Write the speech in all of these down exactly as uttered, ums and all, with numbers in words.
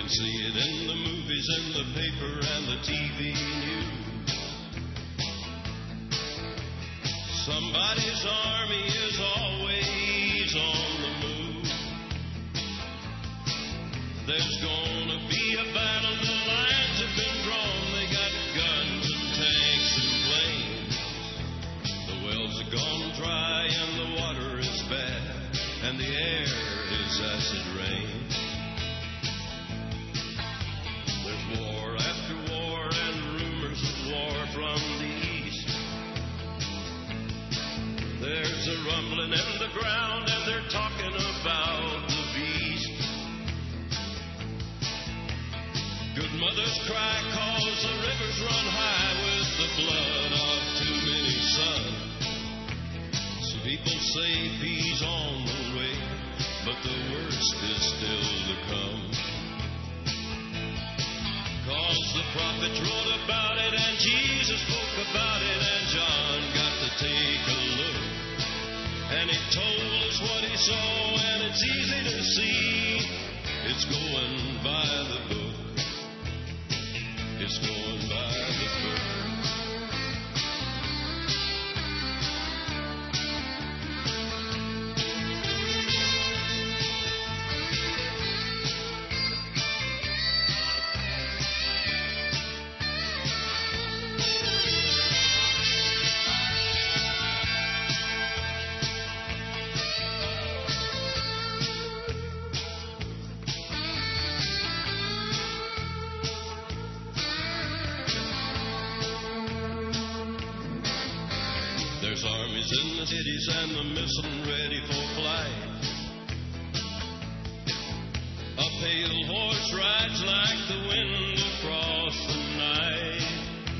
See it in the movies, in the paper, and the T V news. Somebody's army is always on the move. There's gonna be a battle, the lines have been drawn. They got guns and tanks and planes. The wells are gone dry and the water is bad, and the air is acid rain. War after war and rumors of war from the east. There's a rumbling in the ground and they're talking about the beast. Good mothers cry cause the rivers run high with the blood of too many sons. Some people say peace on the way, but the worst is still to come. Cause the prophets wrote about it and Jesus spoke about it and John got to take a look. And he told us what he saw and it's easy to see. It's going by the book. It's going by the book. There's armies in the cities and the missiles ready for flight. A pale horse rides like the wind across the night.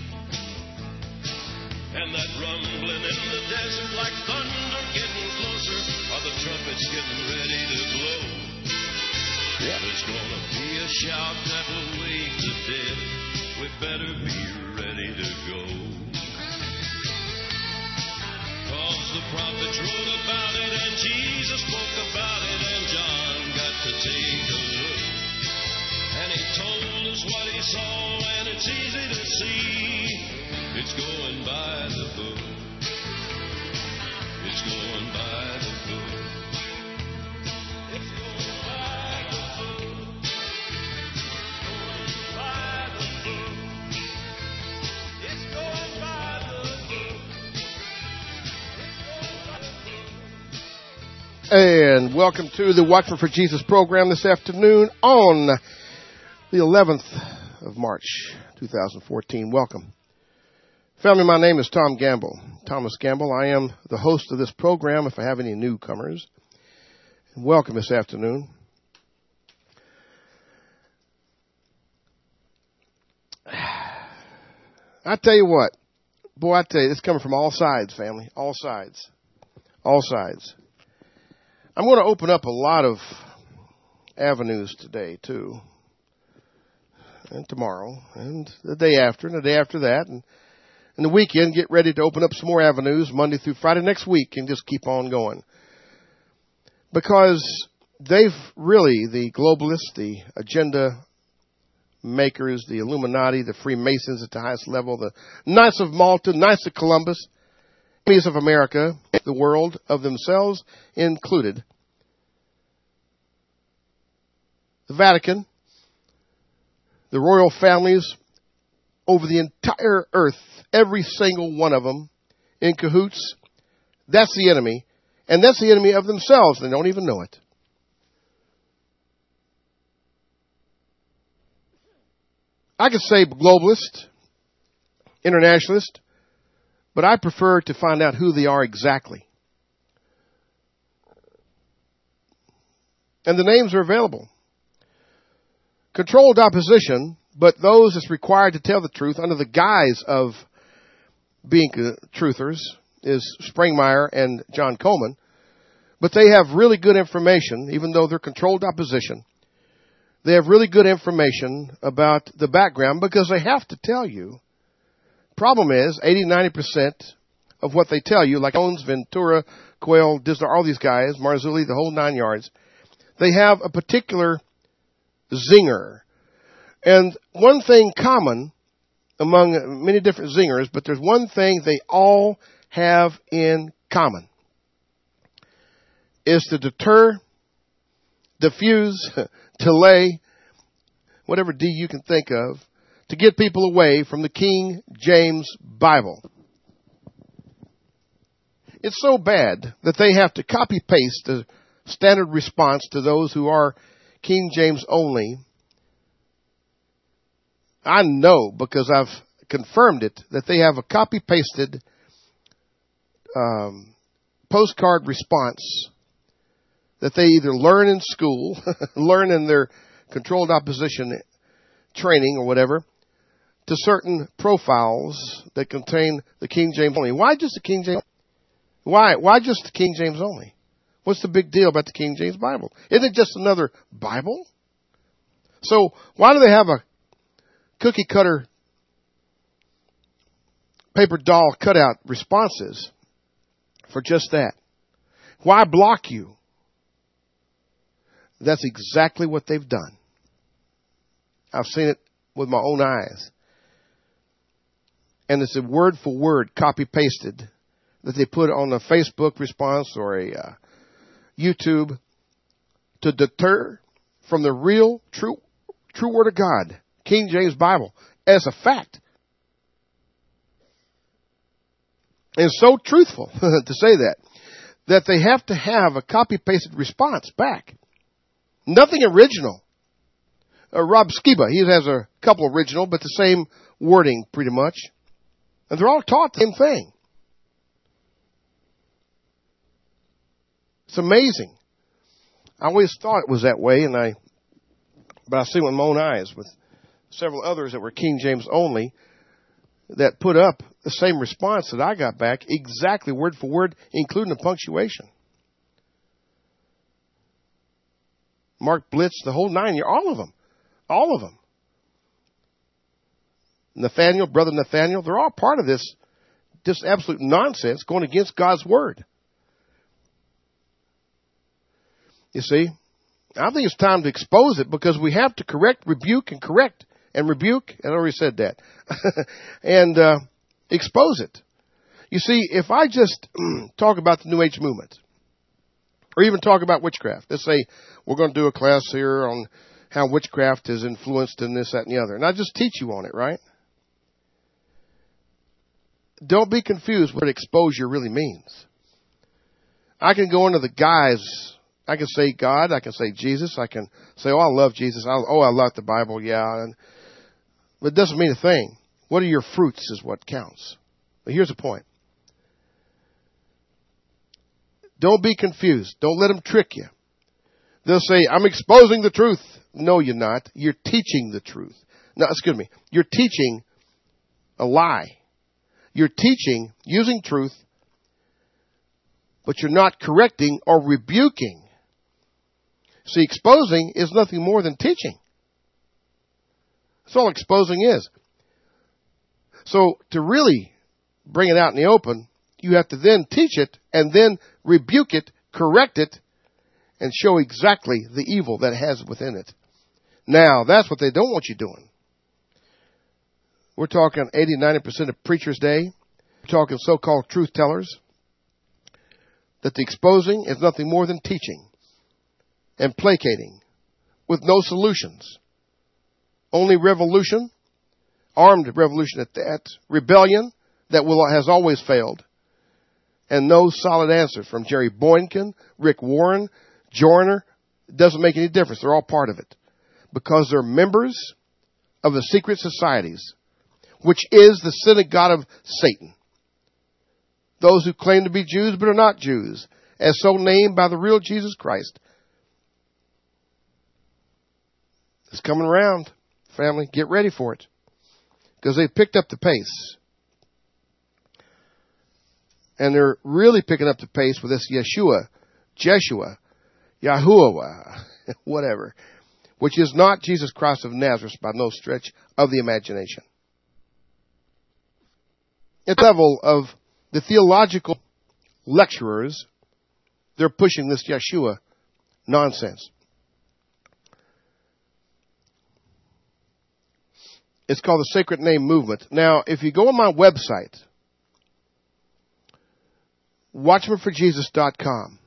And that rumbling in the desert like thunder getting closer, are the trumpets getting ready to blow. Yeah. There's gonna be a shout that will wake the dead. We better be ready to go. Cause the prophets wrote about it and Jesus spoke about it and John got to take a look. And he told us what he saw and it's easy to see. It's going by the book. It's going by the book. It's going by the book. Going by the book. It's going by the book. And welcome to the Watchman for Jesus program this afternoon on the eleventh of March, two thousand fourteen. Welcome. Family, my name is Tom Gamble, Thomas Gamble. I am the host of this program if I have any newcomers. Welcome this afternoon. I tell you what, boy, I tell you, it's coming from all sides, family, all sides, all sides. I'm going to open up a lot of avenues today, too, and tomorrow, and the day after, and the day after that, and, and the weekend, get ready to open up some more avenues Monday through Friday next week and just keep on going. Because they've really, the globalists, the agenda makers, the Illuminati, the Freemasons at the highest level, the Knights of Malta, Knights of Columbus, enemies of America, the world of themselves included, the Vatican, the royal families over the entire earth, every single one of them in cahoots. That's the enemy, and that's the enemy of themselves. They don't even know it. I could say globalist, internationalist, but I prefer to find out who they are exactly. And the names are available. Controlled opposition, but those that's required to tell the truth under the guise of being truthers is Springmeier and John Coleman. But they have really good information, even though they're controlled opposition. They have really good information about the background because they have to tell you. Problem is, eighty, ninety percent of what they tell you, like Jones, Ventura, Quayle, Disler, all these guys, Marzulli, the whole nine yards, they have a particular zinger, And one thing common among many different zingers, but there's one thing they all have in common, is to deter, diffuse, delay, whatever D you can think of, to get people away from the King James Bible. It's so bad that they have to copy-paste the standard response to those who are King James only. I know, because I've confirmed it, that they have a copy-pasted um, postcard response that they either learn in school, learn in their controlled opposition training or whatever, to certain profiles that contain the King James only. Why just the King James? Why? Why just the King James only? What's the big deal about the King James Bible? Isn't it just another Bible? So why do they have a cookie cutter paper doll cutout responses for just that? Why block you? That's exactly what they've done. I've seen it with my own eyes. And it's a word for word copy pasted that they put on a Facebook response or a uh, YouTube to deter from the real, true, true Word of God, King James Bible, as a fact. And so truthful to say that, that they have to have a copy-pasted response back. Nothing original. Uh, Rob Skiba, he has a couple original, but the same wording pretty much. And they're all taught the same thing. It's amazing. I always thought it was that way, and I, but I've seen it with my own eyes with several others that were King James only that put up the same response that I got back, exactly word for word, including the punctuation. Mark Blitz, the whole nine, all of them, all of them. Nathaniel, brother Nathaniel, they're all part of this, this absolute nonsense going against God's word. You see, I think it's time to expose it because we have to correct, rebuke, and correct. And rebuke, I already said that. and uh, expose it. You see, if I just talk about the New Age movement, or even talk about witchcraft, let's say we're going to do a class here on how witchcraft is influenced in this, that, and the other, and I just teach you on it, right? Don't be confused what exposure really means. I can go into the guise. I can say God. I can say Jesus. I can say, oh, I love Jesus. I, oh, I love the Bible. Yeah. And, but it doesn't mean a thing. What are your fruits is what counts. But here's the point. Don't be confused. Don't let them trick you. They'll say, I'm exposing the truth. No, you're not. You're teaching the truth. No, excuse me. You're teaching a lie. You're teaching using truth, but you're not correcting or rebuking. See, exposing is nothing more than teaching. That's all exposing is. So to really bring it out in the open, you have to then teach it and then rebuke it, correct it, and show exactly the evil that it has within it. Now, that's what they don't want you doing. We're talking eighty, ninety percent of preachers' day. We're talking so-called truth tellers. That the exposing is nothing more than teaching and placating with no solutions. Only revolution, armed revolution at that, rebellion that will has always failed, and no solid answer from Jerry Boykin, Rick Warren, Joyner. It doesn't make any difference. They're all part of it because they're members of the secret societies, which is the synagogue of Satan. Those who claim to be Jews but are not Jews, as so named by the real Jesus Christ. It's coming around, family. Get ready for it. Because they've picked up the pace. And they're really picking up the pace with this Yeshua, Jeshua, Yahuwah, whatever, which is not Jesus Christ of Nazareth by no stretch of the imagination. At the level of the theological lecturers, they're pushing this Yeshua nonsense. It's called the Sacred Name Movement. Now, if you go on my website, watchman for jesus dot com,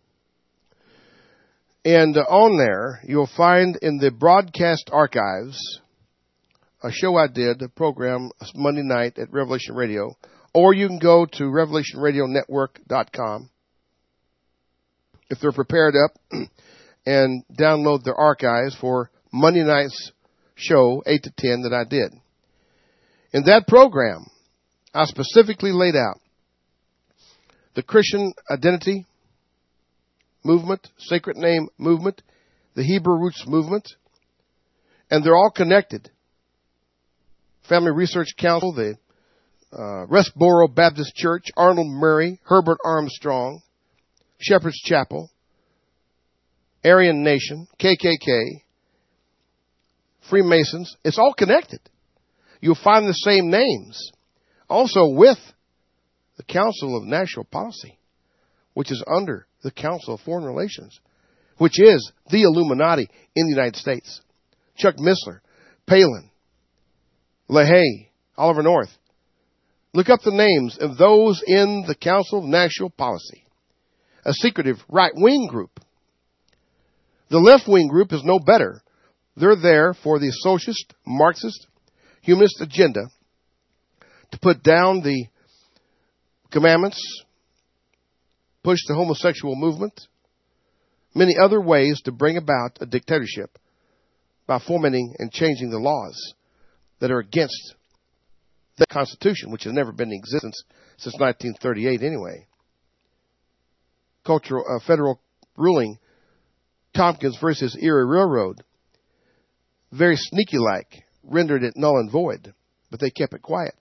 and on there, you'll find in the broadcast archives a show I did, a program Monday night at Revelation Radio, or you can go to revelation radio network dot com if they're prepared up and download their archives for Monday night's show, eight to ten, that I did. In that program, I specifically laid out the Christian identity movement, sacred name movement, the Hebrew roots movement, and they're all connected. Family Research Council, the uh, Westboro Baptist Church, Arnold Murray, Herbert Armstrong, Shepherd's Chapel, Aryan Nation, K K K, Freemasons. It's all connected. You'll find the same names. Also with the Council of National Policy, which is under the Council of Foreign Relations, which is the Illuminati in the United States. Chuck Missler, Palin, LaHaye, Oliver North. Look up the names of those in the Council of National Policy. A secretive right-wing group. The left-wing group is no better. They're there for the socialist, Marxist, humanist agenda to put down the commandments, push the homosexual movement, many other ways to bring about a dictatorship by fomenting and changing the laws that are against the Constitution, which has never been in existence since nineteen thirty-eight anyway. Cultural, uh, federal ruling, Tompkins versus Erie Railroad, very sneaky-like, rendered it null and void, but they kept it quiet.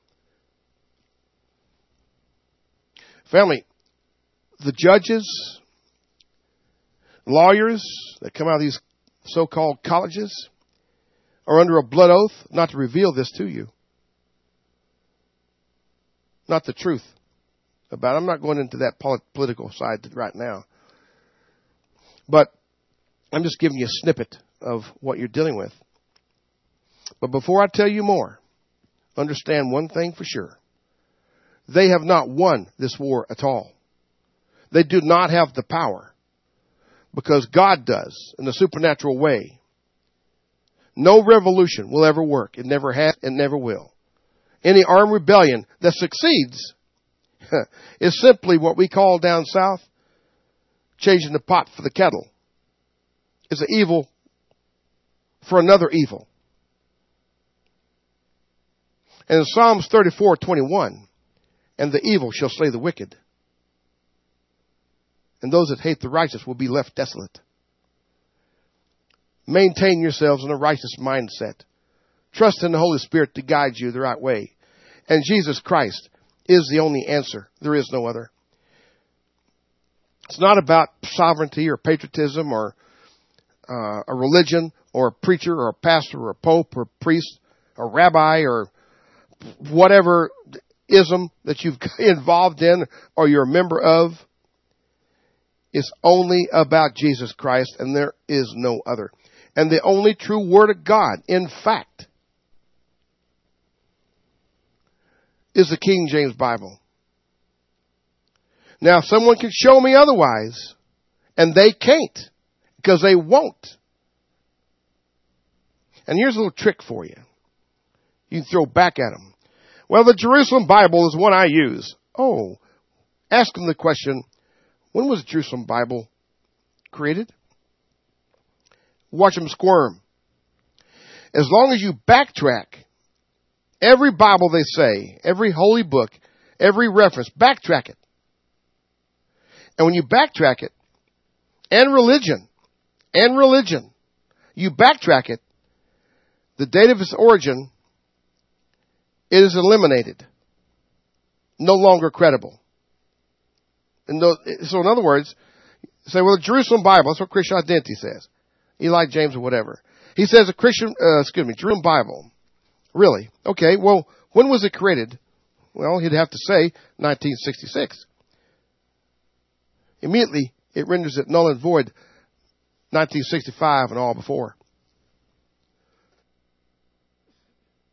Family, the judges, lawyers that come out of these so-called colleges are under a blood oath not to reveal this to you. Not the truth about it. I'm not going into that political side right now. But I'm just giving you a snippet of what you're dealing with. But before I tell you more, understand one thing for sure. They have not won this war at all. They do not have the power, because God does in a supernatural way. No revolution will ever work. It never has and never will. Any armed rebellion that succeeds is simply what we call down south changing the pot for the kettle. It's an evil for another evil. And in Psalms thirty-four twenty-one, and the evil shall slay the wicked, and those that hate the righteous will be left desolate. Maintain yourselves in a righteous mindset. Trust in the Holy Spirit to guide you the right way. And Jesus Christ is the only answer. There is no other. It's not about sovereignty or patriotism or uh, a religion or a preacher or a pastor or a pope or a priest or a rabbi or whatever ism that you've involved in or you're a member of. It's only about Jesus Christ, and there is no other. And the only true Word of God, in fact, is the King James Bible. Now, if someone can show me otherwise, and they can't, because they won't. And here's a little trick for you. You can throw back at them. Well, the Jerusalem Bible is one I use. Oh, ask them the question, when was the Jerusalem Bible created? Watch them squirm. As long as you backtrack every Bible they say, every holy book, every reference, backtrack it. And when you backtrack it, and religion, and religion, you backtrack it, the date of its origin, it is eliminated. No longer credible. And so in other words, say, well, the Jerusalem Bible, that's what Christian Identity says. Eli James or whatever. He says a Christian, uh, excuse me, Jerusalem Bible. Really? Okay, well, when was it created? Well, he'd have to say nineteen sixty-six. Immediately, it renders it null and void nineteen sixty-five and all before.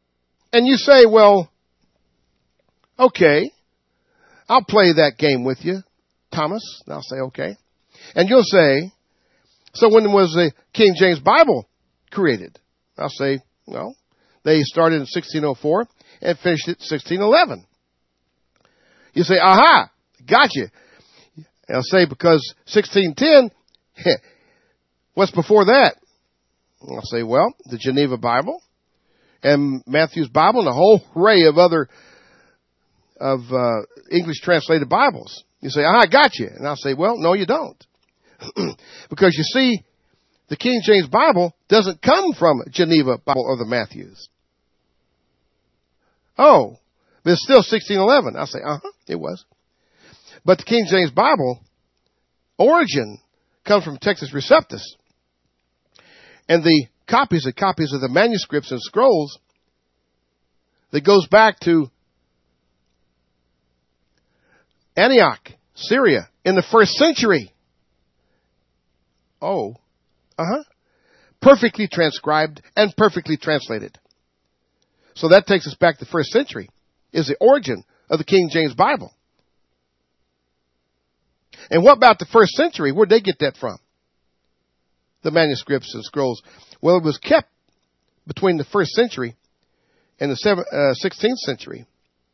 And you say, well, okay, I'll play that game with you, Thomas. And I'll say, okay. And you'll say, so when was the King James Bible created? I'll say, well, they started in sixteen oh four and finished it sixteen eleven. You say, aha, gotcha. And I'll say, because sixteen ten, what's before that? And I'll say, well, the Geneva Bible and Matthew's Bible and a whole array of other of uh, English translated Bibles. You say, ah, I got you. And I'll say, well, no, you don't. Because you see, the King James Bible doesn't come from Geneva Bible or the Matthews. Oh, but it's still sixteen eleven. I'll say, uh-huh, it was. But the King James Bible origin comes from Textus Receptus. And the copies and copies of the manuscripts and scrolls that goes back to Antioch, Syria, in the first century. Oh, uh-huh. Perfectly transcribed and perfectly translated. So that takes us back to the first century, is the origin of the King James Bible. And what about the first century? Where'd they get that from? The manuscripts and scrolls. Well, it was kept between the first century and the seventh, uh, sixteenth century.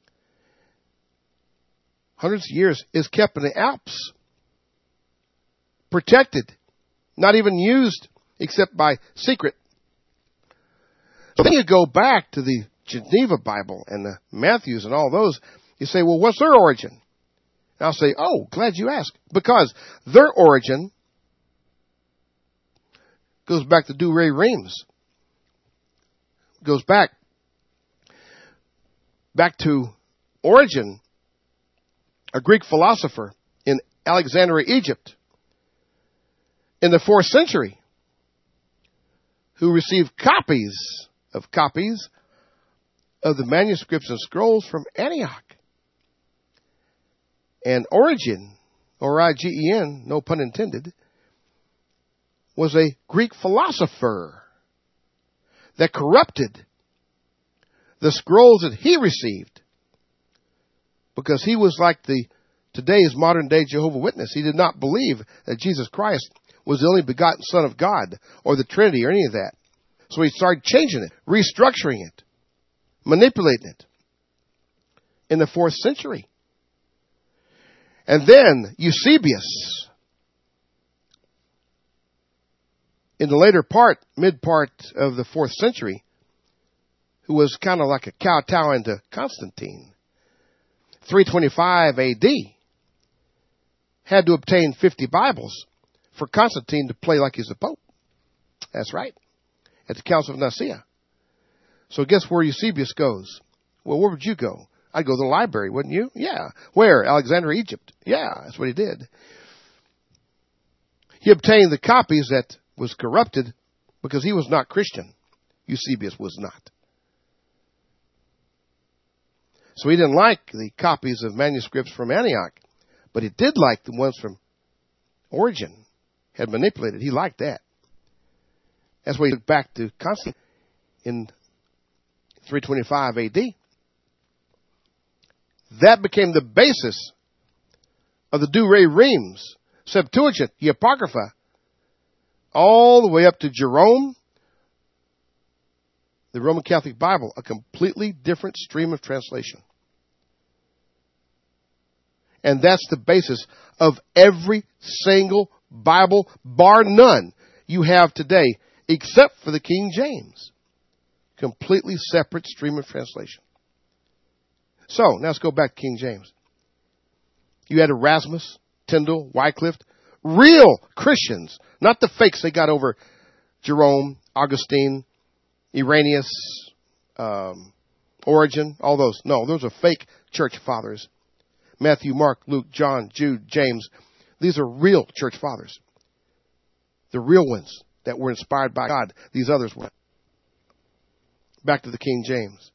Hundreds of years is kept in the Alps. Protected. Not even used except by secret. So then you go back to the Geneva Bible and the Matthews and all those. You say, well, what's their origin? And I'll say, oh, glad you asked. Because their origin goes back to Douay-Rheims. Goes back, back to Origen, a Greek philosopher in Alexandria, Egypt, in the fourth century, who received copies of copies of the manuscripts and scrolls from Antioch. And Origen, or I G E N, no pun intended, was a Greek philosopher that corrupted the scrolls that he received, because he was like the today's modern day Jehovah's Witness. He did not believe that Jesus Christ was the only begotten Son of God or the Trinity or any of that. So he started changing it, restructuring it, manipulating it in the fourth century. And then Eusebius, in the later part, mid part of the fourth century, who was kind of like a kowtow into Constantine, three twenty-five A D, had to obtain fifty Bibles for Constantine to play like he's the Pope. That's right. At the Council of Nicaea. So guess where Eusebius goes? Well, where would you go? I'd go to the library, wouldn't you? Yeah. Where? Alexandria, Egypt. Yeah, that's what he did. He obtained the copies that was corrupted because he was not Christian. Eusebius was not. So he didn't like the copies of manuscripts from Antioch, but he did like the ones from Origen, had manipulated. He liked that. That's why he took back to Constantine in three twenty-five A D. That became the basis of the Douay-Rheims, Septuagint, the Apocrypha, all the way up to Jerome, the Roman Catholic Bible, a completely different stream of translation. And that's the basis of every single Bible, bar none, you have today, except for the King James. Completely separate stream of translation. So, now let's go back to King James. You had Erasmus, Tyndale, Wycliffe, real Christians, not the fakes they got over Jerome, Augustine, Irenaeus, um, Origen, all those. No, those are fake church fathers. Matthew, Mark, Luke, John, Jude, James. These are real church fathers. The real ones that were inspired by God. These others weren't. Back to the King James.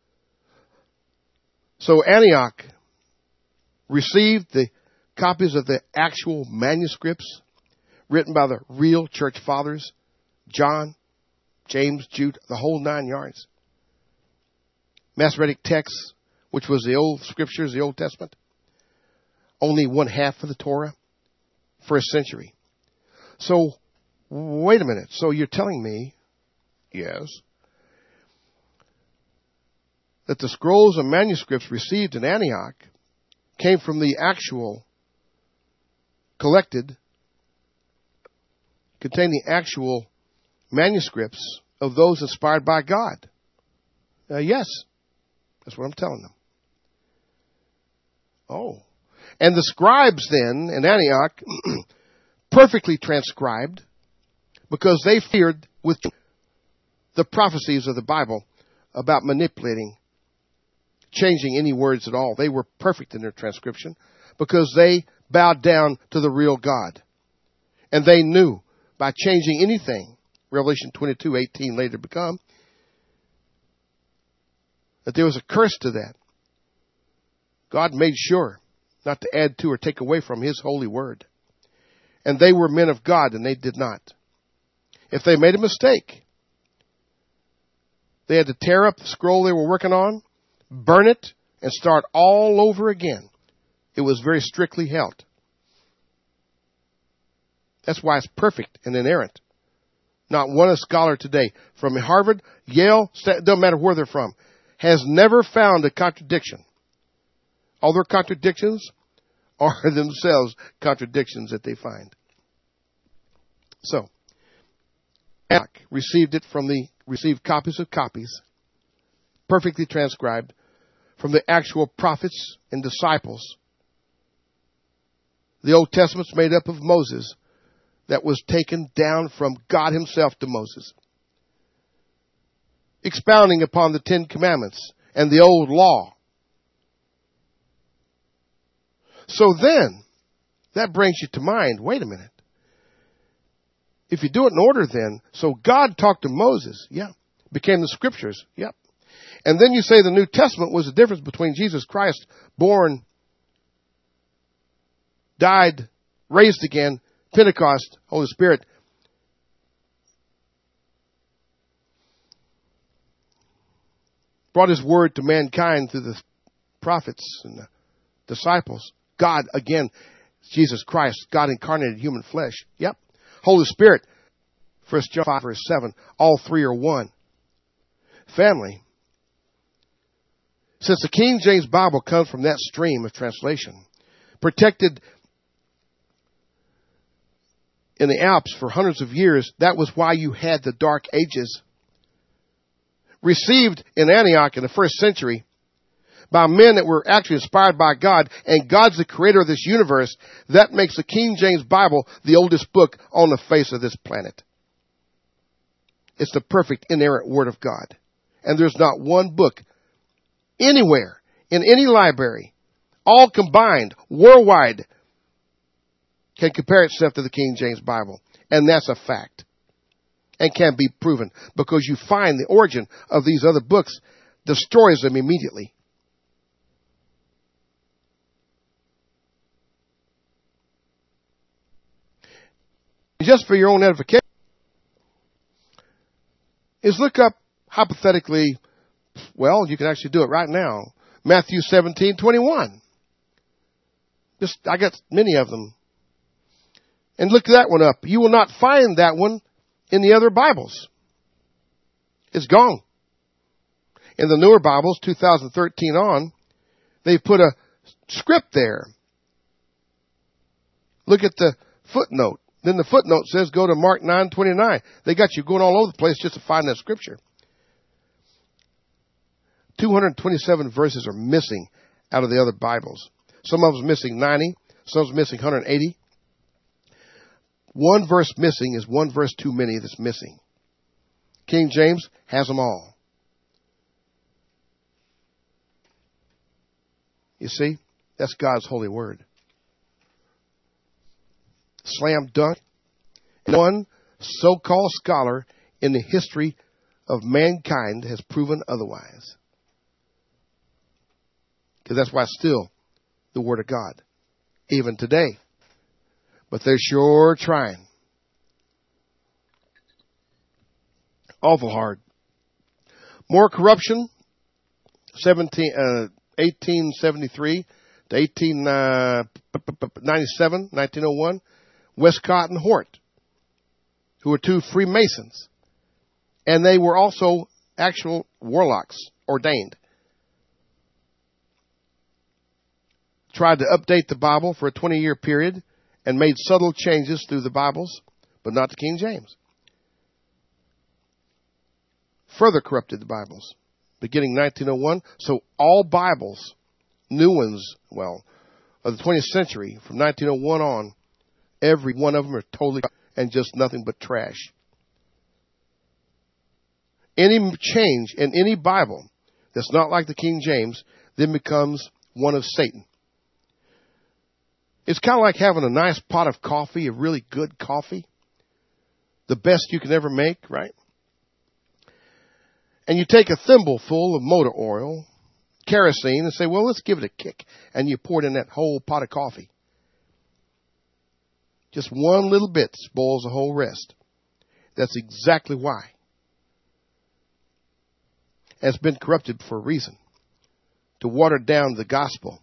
So Antioch received the copies of the actual manuscripts written by the real church fathers, John, James, Jude, the whole nine yards. Masoretic texts, which was the old scriptures, the Old Testament. Only one half of the Torah, first century. So, wait a minute. So you're telling me, yes, that the scrolls and manuscripts received in Antioch came from the actual collected, contain the actual manuscripts of those inspired by God. Uh, yes. That's what I'm telling them. Oh. And the scribes then in Antioch perfectly transcribed because they feared with the prophecies of the Bible about manipulating, changing any words at all. They were perfect in their transcription because they bowed down to the real God. And they knew by changing anything, Revelation twenty-two eighteen later become, that there was a curse to that. God made sure not to add to or take away from His holy word. And they were men of God, and they did not. If they made a mistake, they had to tear up the scroll they were working on, burn it, and start all over again. It was very strictly held. That's why it's perfect and inerrant. Not one scholar today, from Harvard, Yale, doesn't matter where they're from, has never found a contradiction. All their contradictions are themselves contradictions that they find. So, Antioch received it from the, received copies of copies, perfectly transcribed, from the actual prophets and disciples. The Old Testament's made up of Moses that was taken down from God Himself to Moses, expounding upon the Ten Commandments and the old law. So then, that brings you to mind, wait a minute. If you do it in order then, so God talked to Moses, yeah, became the scriptures, yep. And then you say the New Testament was the difference between Jesus Christ, born, died, raised again, Pentecost, Holy Spirit. Brought His word to mankind through the prophets and the disciples. God, again, Jesus Christ, God incarnated human flesh. Yep. Holy Spirit, First John five, verse seven. All three are one. Family. Since the King James Bible comes from that stream of translation, protected in the Alps for hundreds of years, that was why you had the Dark Ages. Received in Antioch in the first century by men that were actually inspired by God, and God's the creator of this universe, that makes the King James Bible the oldest book on the face of this planet. It's the perfect inerrant Word of God. And there's not one book anywhere, in any library, all combined, worldwide, can compare itself to the King James Bible. And that's a fact. And can be proven. Because you find the origin of these other books destroys them immediately. Just for your own edification, is look up hypothetically, well, you can actually do it right now, Matthew seventeen twenty-one. Just, I got many of them. And look that one up. You will not find that one in the other Bibles. It's gone. In the newer Bibles, two thousand thirteen on, they put a script there. Look at the footnote. Then the footnote says go to Mark nine twenty-nine. They got you going all over the place just to find that scripture. two hundred twenty-seven verses are missing out of the other Bibles. Some of them missing ninety. Some of them missing one hundred eighty. One verse missing is one verse too many that's missing. King James has them all. You see? That's God's holy word. Slam dunk. One so-called scholar in the history of mankind has proven otherwise. Because that's why it's still the Word of God. Even today. But they're sure trying. Awful hard. More corruption seventeen, uh, eighteen seventy-three to eighteen ninety-seven, nineteen oh one, Westcott and Hort, who were two Freemasons. And they were also actual warlocks, ordained. Tried to update the Bible for a twenty-year period and made subtle changes through the Bibles, but not the King James. Further corrupted the Bibles, beginning nineteen oh one. So all Bibles, new ones, well, of the twentieth century, from nineteen oh one on, every one of them are totally and just nothing but trash. Any change in any Bible that's not like the King James then becomes one of Satan. It's kind of like having a nice pot of coffee, a really good coffee, the best you can ever make, right? And you take a thimble full of motor oil, kerosene, and say, well, let's give it a kick. And you pour it in that whole pot of coffee. Just one little bit spoils the whole rest. That's exactly why. It's been corrupted for a reason. To water down the gospel.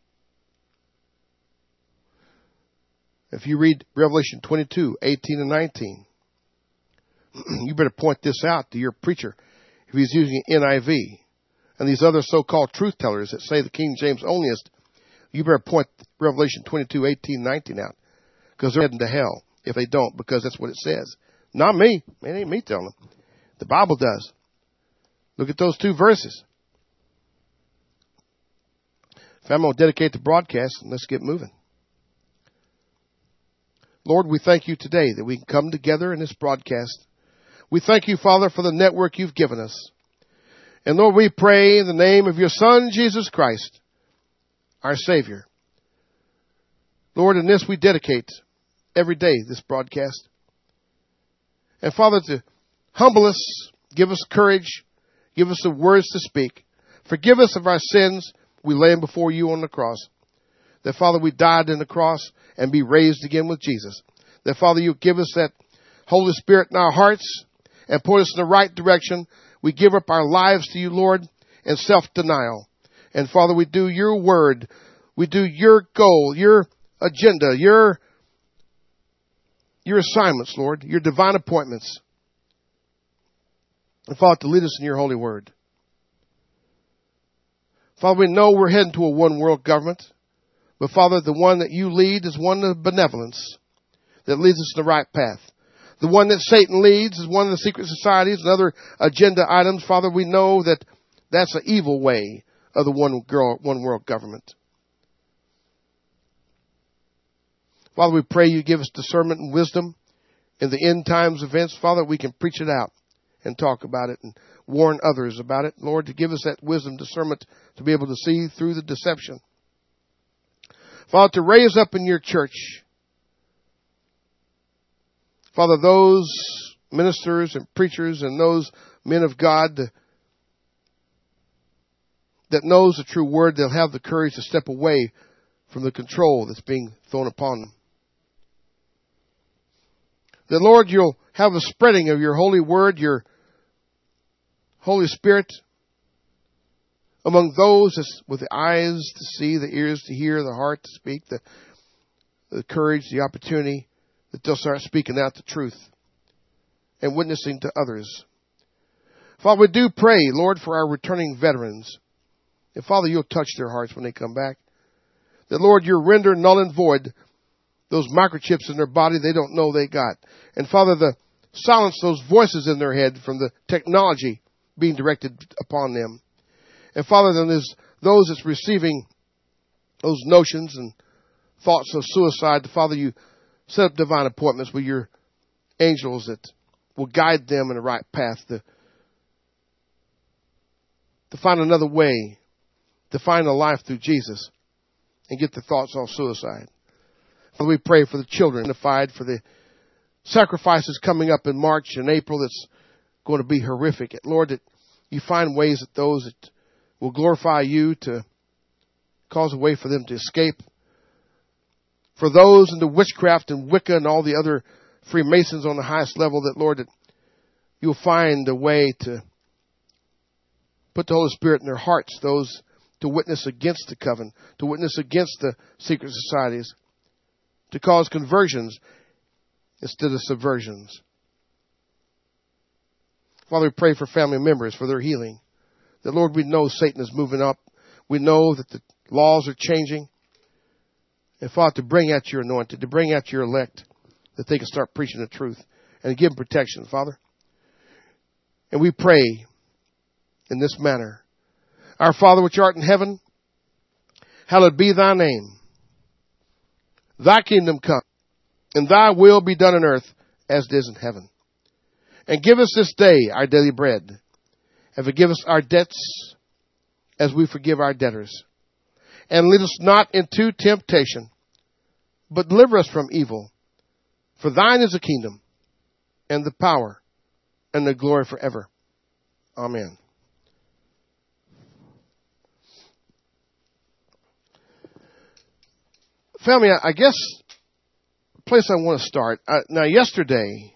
If you read Revelation twenty-two, eighteen and nineteen, you better point this out to your preacher if he's using N I V. And these other so-called truth tellers that say the King James onlyist, you better point Revelation twenty-two, eighteen, nineteen out. Because they're heading to hell if they don't, because that's what it says. Not me. It ain't me telling them. The Bible does. Look at those two verses. If I'm going to dedicate the broadcast, let's get moving. Lord, we thank you today that we can come together in this broadcast. We thank you, Father, for the network you've given us. And Lord, we pray in the name of your Son, Jesus Christ, our Savior. Lord, in this we dedicate every day this broadcast. And Father, to humble us, give us courage, give us the words to speak. Forgive us of our sins. We lay them before you on the cross. That, Father, we died in the cross and be raised again with Jesus. That, Father, you give us that Holy Spirit in our hearts and point us in the right direction. We give up our lives to you, Lord, in self-denial. And, Father, we do your word. We do your goal, your agenda, your, your assignments, Lord, your divine appointments. And, Father, to lead us in your holy word. Father, we know we're heading to a one world government. But, Father, the one that you lead is one of benevolence that leads us in the right path. The one that Satan leads is one of the secret societies and other agenda items. Father, we know that that's an evil way of the one, girl, one world government. Father, we pray you give us discernment and wisdom in the end times events. Father, we can preach it out and talk about it and warn others about it. Lord, to give us that wisdom, discernment to be able to see through the deception. Father, to raise up in your church, Father, those ministers and preachers and those men of God that knows the true word, they'll have the courage to step away from the control that's being thrown upon them. That, Lord, you'll have a spreading of your holy word, your Holy Spirit, among those with the eyes to see, the ears to hear, the heart to speak, the, the courage, the opportunity, that they'll start speaking out the truth and witnessing to others. Father, we do pray, Lord, for our returning veterans. And Father, you'll touch their hearts when they come back. That, Lord, you'll render null and void those microchips in their body they don't know they got. And Father, the silence those voices in their head from the technology being directed upon them. And Father, then there's those that's receiving those notions and thoughts of suicide. Father, you set up divine appointments with your angels that will guide them in the right path to, to find another way, to find a life through Jesus and get the thoughts off suicide. Father, we pray for the children, unified for the sacrifices coming up in March and April that's going to be horrific. Lord, that you find ways that those that will glorify you to cause a way for them to escape. For those in the witchcraft and Wicca and all the other Freemasons on the highest level, that, Lord, that you'll find a way to Put the Holy Spirit in their hearts, those to witness against the coven, to witness against the secret societies, to cause conversions instead of subversions. Father, we pray for family members, for their healing. That, Lord, we know Satan is moving up. We know that the laws are changing. And, Father, to bring out your anointed, to bring out your elect, that they can start preaching the truth and give them protection, Father. And we pray in this manner. Our Father which art in heaven, hallowed be thy name. Thy kingdom come, and thy will be done on earth as it is in heaven. And give us this day our daily bread, and forgive us our debts as we forgive our debtors. And lead us not into temptation, but deliver us from evil. For thine is the kingdom, and the power, and the glory forever. Amen. Family, I guess the place I want to start. Uh, now, yesterday,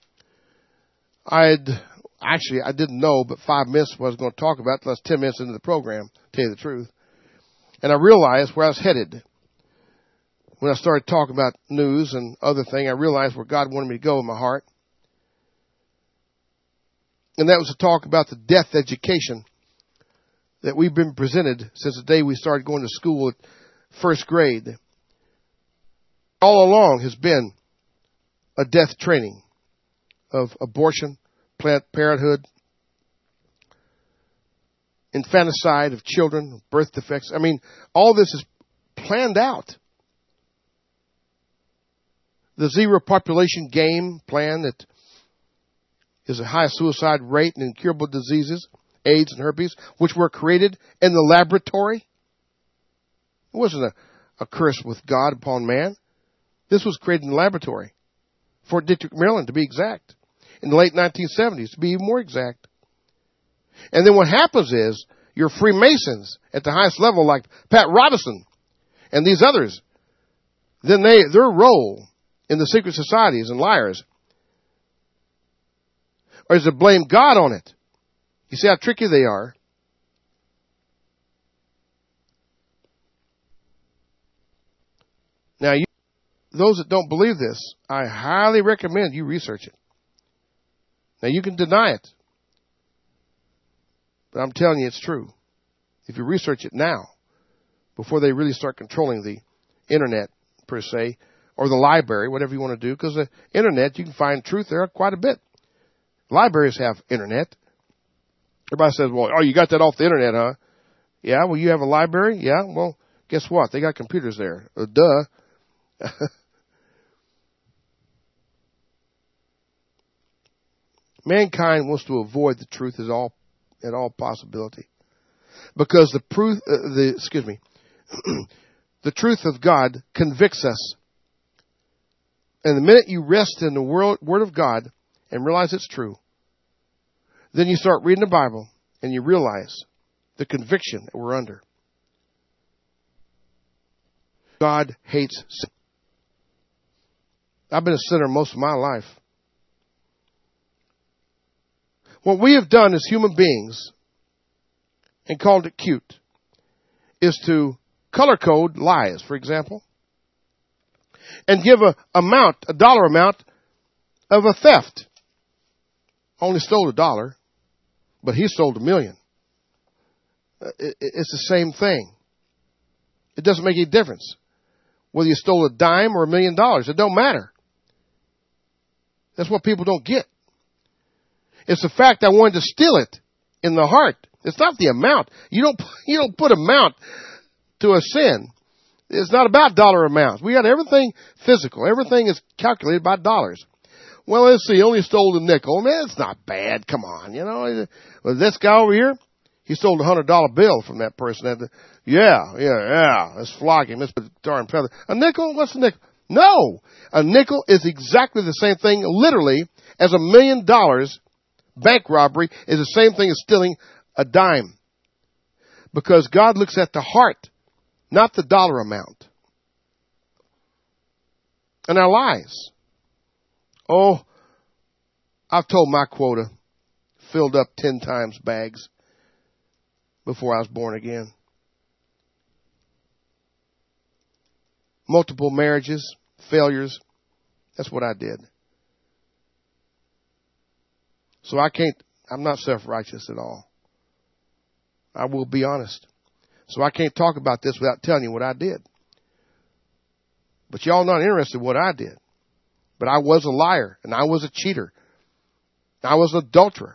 I had, actually, I didn't know, but five minutes what I was going to talk about, plus ten minutes into the program, to tell you the truth. And I realized where I was headed. When I started talking about news and other things, I realized where God wanted me to go in my heart. And that was to talk about the death education that we've been presented since the day we started going to school at first grade. All along has been a death training of abortion, Planned Parenthood, infanticide of children, birth defects. I mean, all this is planned out. The zero population game plan that is a high suicide rate and incurable diseases, AIDS and herpes, which were created in the laboratory. It wasn't a, a curse with God upon man. This was created in the laboratory. Fort Detrick, Maryland, to be exact. In the late nineteen seventies, to be even more exact. And then what happens is, your Freemasons at the highest level, like Pat Robertson and these others, then they their role in the secret societies and liars or is to blame God on it. You see how tricky they are? Now, you, those that don't believe this, I highly recommend you research it. Now, you can deny it, but I'm telling you it's true. If you research it now, before they really start controlling the internet, per se, or the library, whatever you want to do, because the internet, you can find truth there quite a bit. Libraries have internet. Everybody says, well, oh, you got that off the internet, huh? Yeah, well, you have a library? Yeah, well, guess what? They got computers there. Uh, duh. Mankind wants to avoid the truth at all, at all possibility. Because the proof, uh, the, excuse me, the truth of God convicts us. And the minute you rest in the word, word of God and realize it's true, then you start reading the Bible and you realize the conviction that we're under. God hates sin. I've been a sinner most of my life. What we have done as human beings, and called it cute, is to color code lies, for example, and give a amount, a dollar amount of a theft. Only stole a dollar, but he stole a million. It's the same thing. It doesn't make any difference whether you stole a dime or a million dollars. It don't matter. That's what people don't get. It's the fact I wanted to steal it in the heart. It's not the amount. You don't, you don't put amount to a sin. It's not about dollar amounts. We got everything physical. Everything is calculated by dollars. Well, let's see. He only stole the nickel. Man, it's not bad. Come on. You know, well, this guy over here, he stole a hundred dollar bill from that person. Yeah, yeah, yeah. Let's flog him. Let's put the darn feather. A nickel? What's a nickel? No. A nickel is exactly the same thing, literally, as a million dollars. Bank robbery is the same thing as stealing a dime. Because God looks at the heart, not the dollar amount. And our lies. Oh, I've told my quota, filled up ten times bags. before I was born again. Multiple marriages, failures. That's what I did. So I can't, I'm not self-righteous at all. I will be honest. So I can't talk about this without telling you what I did. But y'all not interested in what I did. But I was a liar, and I was a cheater. I was an adulterer.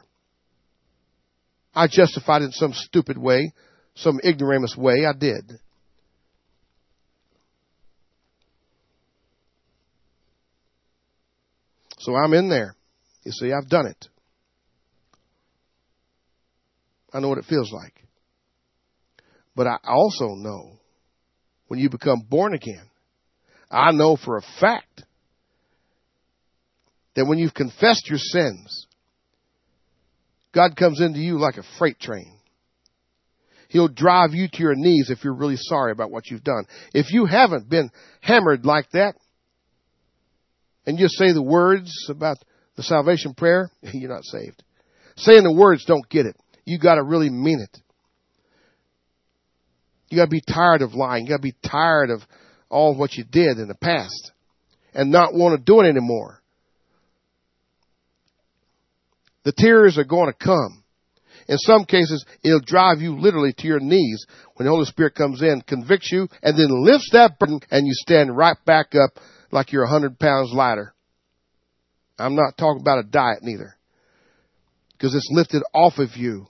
I justified it in some stupid way, some ignoramus way. I did. So I'm in there. You see, I've done it. I know what it feels like. But I also know when you become born again, I know for a fact that when you've confessed your sins, God comes into you like a freight train. He'll drive you to your knees if you're really sorry about what you've done. If you haven't been hammered like that, and you say the words about the salvation prayer, you're not saved. Saying the words don't get it. You got to really mean it. You got to be tired of lying. You got to be tired of all what you did in the past and not want to do it anymore. The tears are going to come. In some cases, it'll drive you literally to your knees when the Holy Spirit comes in, convicts you, and then lifts that burden, and you stand right back up like you're a hundred pounds lighter. I'm not talking about a diet neither, because it's lifted off of you.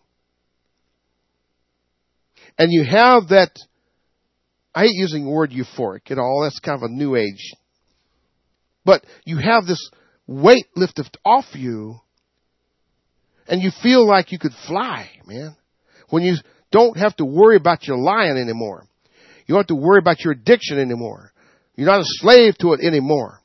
And you have that, I hate using the word euphoric at all. That's kind of a new age. But you have this weight lifted off you, and you feel like you could fly, man. When you don't have to worry about your lying anymore. You don't have to worry about your addiction anymore. You're not a slave to it anymore.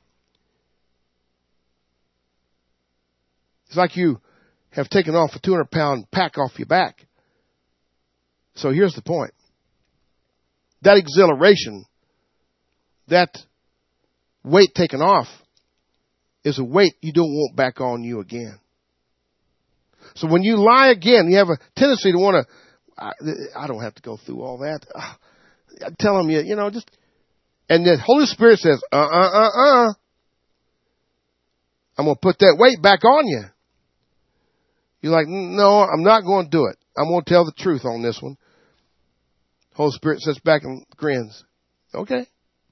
It's like you have taken off a two hundred pound pack off your back. So here's the point. That exhilaration, that weight taken off, is a weight you don't want back on you again. So when you lie again, you have a tendency to want to, I, I don't have to go through all that. I tell them, you, you know, just, and the Holy Spirit says, uh, uh, uh, uh. I'm going to put that weight back on you. You're like, no, I'm not going to do it. I'm going to tell the truth on this one. Holy Spirit sits back and grins. Okay.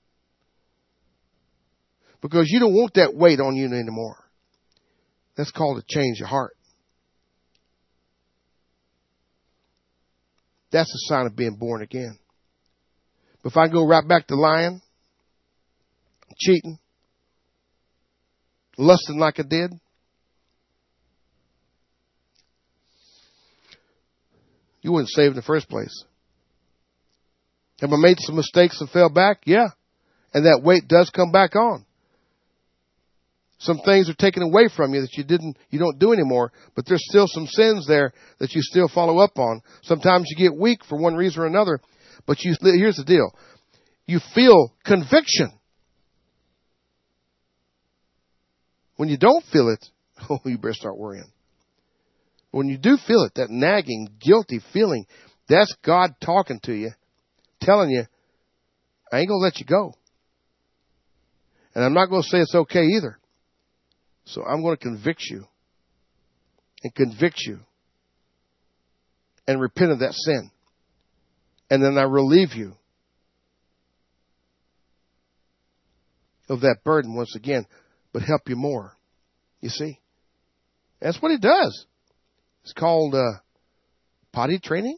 Because you don't want that weight on you anymore. That's called a change of heart. That's a sign of being born again. But if I go right back to lying, cheating, lusting like I did, you wouldn't save in the first place. Have I made some mistakes and fell back? Yeah. And that weight does come back on. Some things are taken away from you that you didn't, you don't do anymore, but there's still some sins there that you still follow up on. Sometimes you get weak for one reason or another, but you, here's the deal. You feel conviction. When you don't feel it, oh, you better start worrying. When you do feel it, that nagging, guilty feeling, that's God talking to you, telling you, I ain't going to let you go. And I'm not going to say it's okay either. So I'm going to convict you and convict you and repent of that sin. And then I relieve you of that burden once again, but help you more. You see? That's what he does. It's called uh, potty training.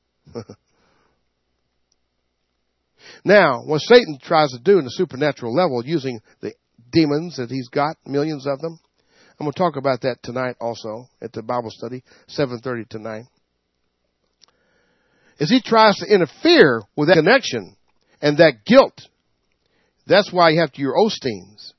Now, what Satan tries to do in the supernatural level, using the demons that he's got, millions of them, I'm going to talk about that tonight also at the Bible study, seven thirty to nine, is he tries to interfere with that connection and that guilt. That's why you have to your Osteens.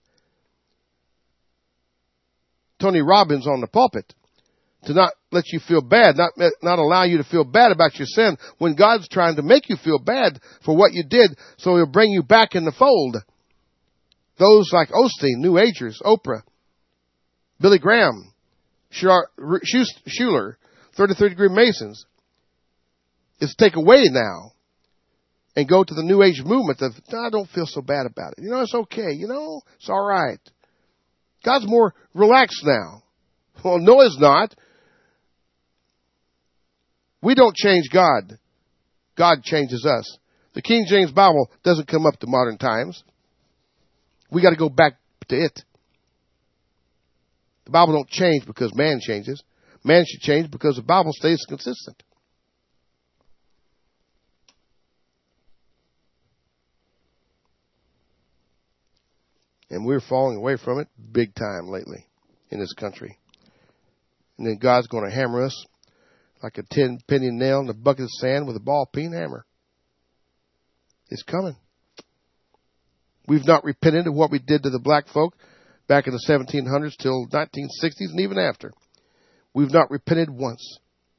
Tony Robbins on the pulpit, to not let you feel bad, not not allow you to feel bad about your sin when God's trying to make you feel bad for what you did, so he'll bring you back in the fold. Those like Osteen, New Agers, Oprah, Billy Graham, Schuler, thirty-three degree Masons, is take away now and go to the New Age movement of, I don't feel so bad about it. You know, it's okay. You know, it's all right. God's more relaxed now. Well, no, it's not. We don't change God. God changes us. The King James Bible doesn't come up to modern times. We got to go back to it. The Bible don't change because man changes. Man should change because the Bible stays consistent. And we're falling away from it big time lately in this country. And then God's going to hammer us like a ten penny nail in a bucket of sand with a ball peen hammer. It's coming. We've not repented of what we did to the black folk back in the seventeen hundreds till nineteen sixties and even after. We've not repented once.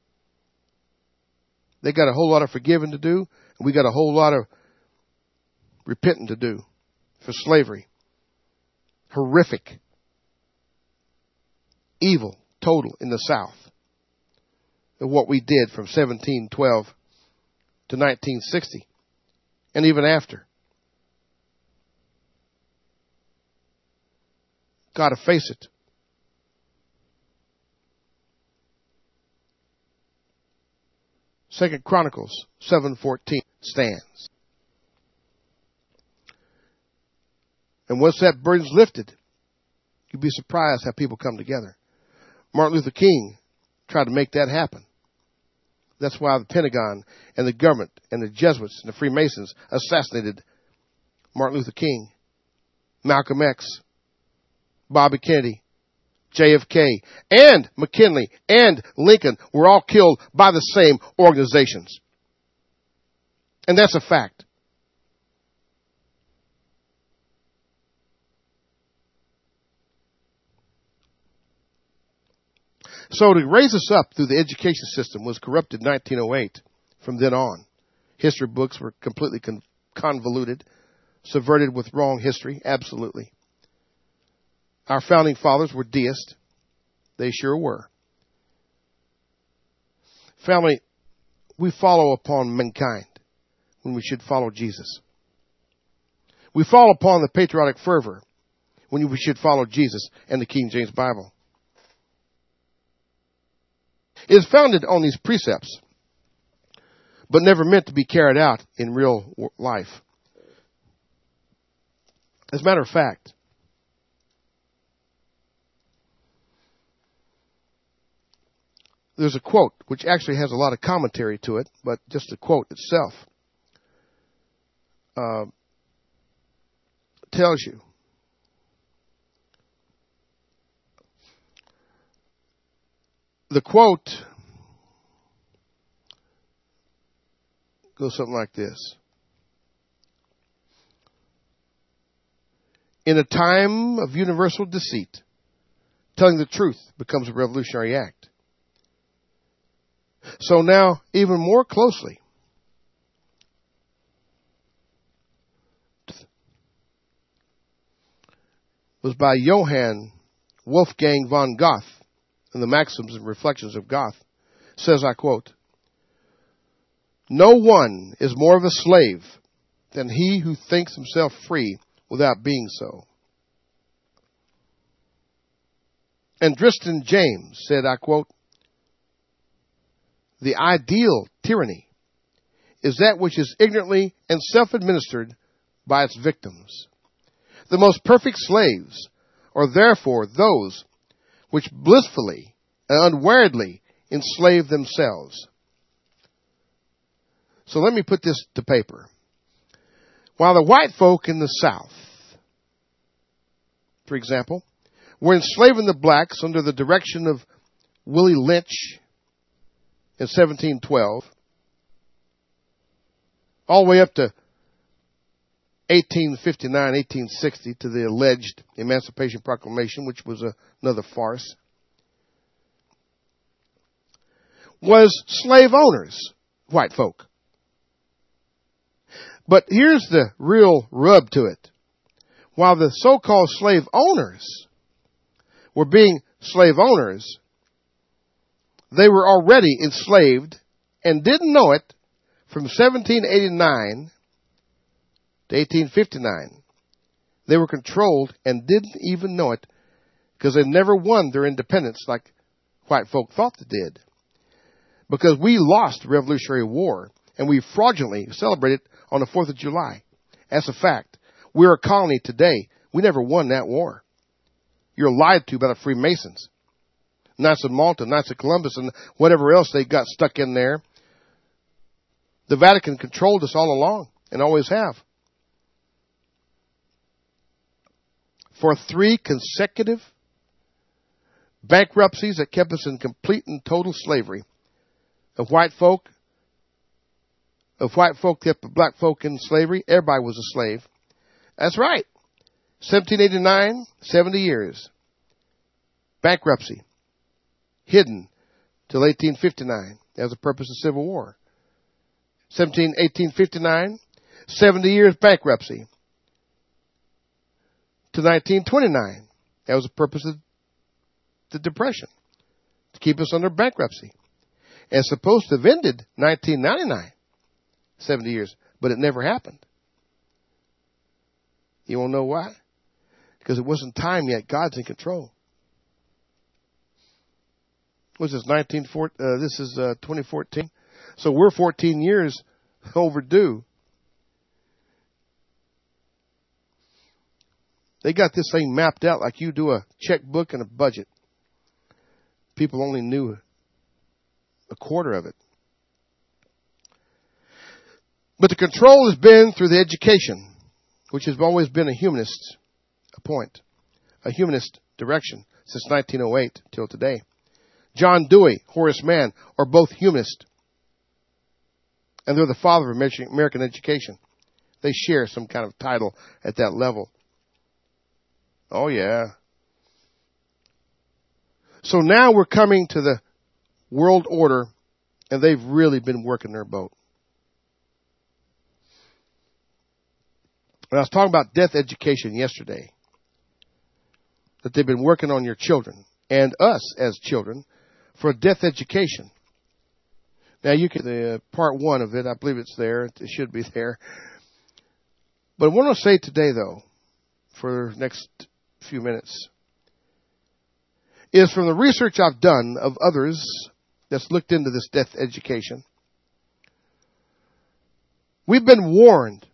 They got a whole lot of forgiving to do, and we got a whole lot of repenting to do for slavery. Horrific. Evil, total in the South. Of what we did from seventeen twelve to nineteen sixty. And even after. Got to face it. Second Chronicles seven fourteen stands. And once that burden's lifted, you'd be surprised how people come together. Martin Luther King tried to make that happen. That's why the Pentagon and the government and the Jesuits and the Freemasons assassinated Martin Luther King, Malcolm X, Bobby Kennedy, J F K, and McKinley and Lincoln were all killed by the same organizations. And that's a fact. So to raise us up through the education system was corrupted in nineteen oh eight. From then on, history books were completely con- convoluted, subverted with wrong history, absolutely. Our founding fathers were deists. They sure were. Family, we follow upon mankind when we should follow Jesus. We fall upon the patriotic fervor when we should follow Jesus and the King James Bible. It is founded on these precepts, but never meant to be carried out in real life. As a matter of fact, there's a quote which actually has a lot of commentary to it, but just the quote itself uh, tells you the quote goes something like this. In a time of universal deceit, telling the truth becomes a revolutionary act. So now, even more closely, was by Johann Wolfgang von Goethe in the Maxims and Reflections of Goethe, says, I quote, "No one is more of a slave than he who thinks himself free without being so." And Driston James said, I quote, "The ideal tyranny is that which is ignorantly and self-administered by its victims. The most perfect slaves are therefore those which blissfully and unweariedly enslave themselves." So let me put this to paper. While the white folk in the South, for example, were enslaving the blacks under the direction of Willie Lynch in seventeen twelve, all the way up to eighteen fifty-nine, eighteen sixty, to the alleged Emancipation Proclamation, which was a, another farce, was slave owners, white folk. But here's the real rub to it. While the so-called slave owners were being slave owners, they were already enslaved and didn't know it From seventeen eighty-nine to eighteen fifty-nine, they were controlled and didn't even know it because they never won their independence like white folk thought they did. Because we lost the Revolutionary War and we fraudulently celebrated on the fourth of July. That's a fact. We're a colony today. We never won that war. You're lied to by the Freemasons. Knights of Malta, Knights of Columbus, and whatever else they got stuck in there. The Vatican controlled us all along and always have. For three consecutive bankruptcies that kept us in complete and total slavery of white folk, of white folk kept black folk in slavery. Everybody was a slave. That's right. seventeen eighty-nine, seventy years. Bankruptcy. Hidden till eighteen fifty-nine. That was the purpose of Civil War. seventeen, eighteen fifty-nine, seventy years bankruptcy. To nineteen twenty-nine. That was the purpose of the Depression. To keep us under bankruptcy. And it's supposed to have ended nineteen ninety-nine. seventy years. But it never happened. You won't know why? Because it wasn't time yet. God's in control. What's this, nineteen fourteen? Uh, this is uh, twenty fourteen. So we're fourteen years overdue. They got this thing mapped out like you do a checkbook and a budget. People only knew a quarter of it. But the control has been through the education, which has always been a humanist point, a humanist direction since nineteen oh eight till today. John Dewey, Horace Mann are both humanist. And they're the father of American education. They share some kind of title at that level. Oh, yeah. So now we're coming to the world order, and they've really been working their boat. And I was talking about death education yesterday, that they've been working on your children and us as children for a death education. Now, you can, the uh, part one of it, I believe it's there. It should be there. But what I want to say today, though, for the next few minutes, is from the research I've done of others that's looked into this death education, we've been warned,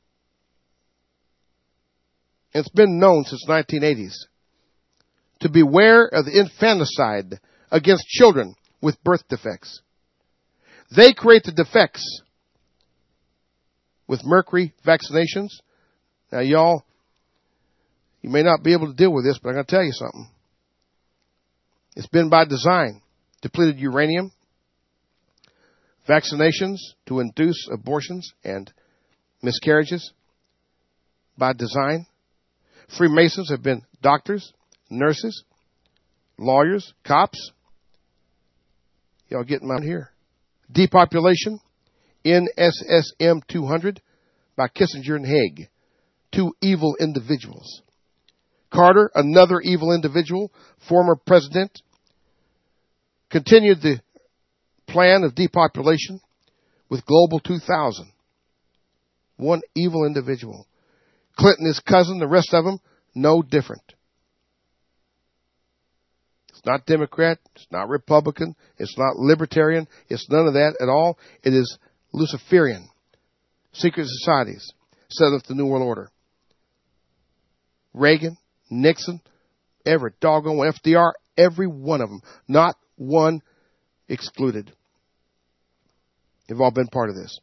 it's been known since nineteen eighties, to beware of the infanticide against children with birth defects. They create the defects with mercury vaccinations. Now, y'all, you may not be able to deal with this, but I'm going to tell you something. It's been by design. Depleted uranium, vaccinations to induce abortions and miscarriages by design. Freemasons have been doctors, nurses, lawyers, cops. Y'all getting out here. Depopulation, N S S M two hundred by Kissinger and Haig. Two evil individuals. Carter, another evil individual, former president, continued the plan of depopulation with Global two thousand. One evil individual. Clinton, his cousin, the rest of them, no different. It's not Democrat. It's not Republican. It's not Libertarian. It's none of that at all. It is Luciferian. Secret societies set up the New World Order. Reagan, Nixon, every doggone F D R, every one of them. Not one excluded. They've all been part of this.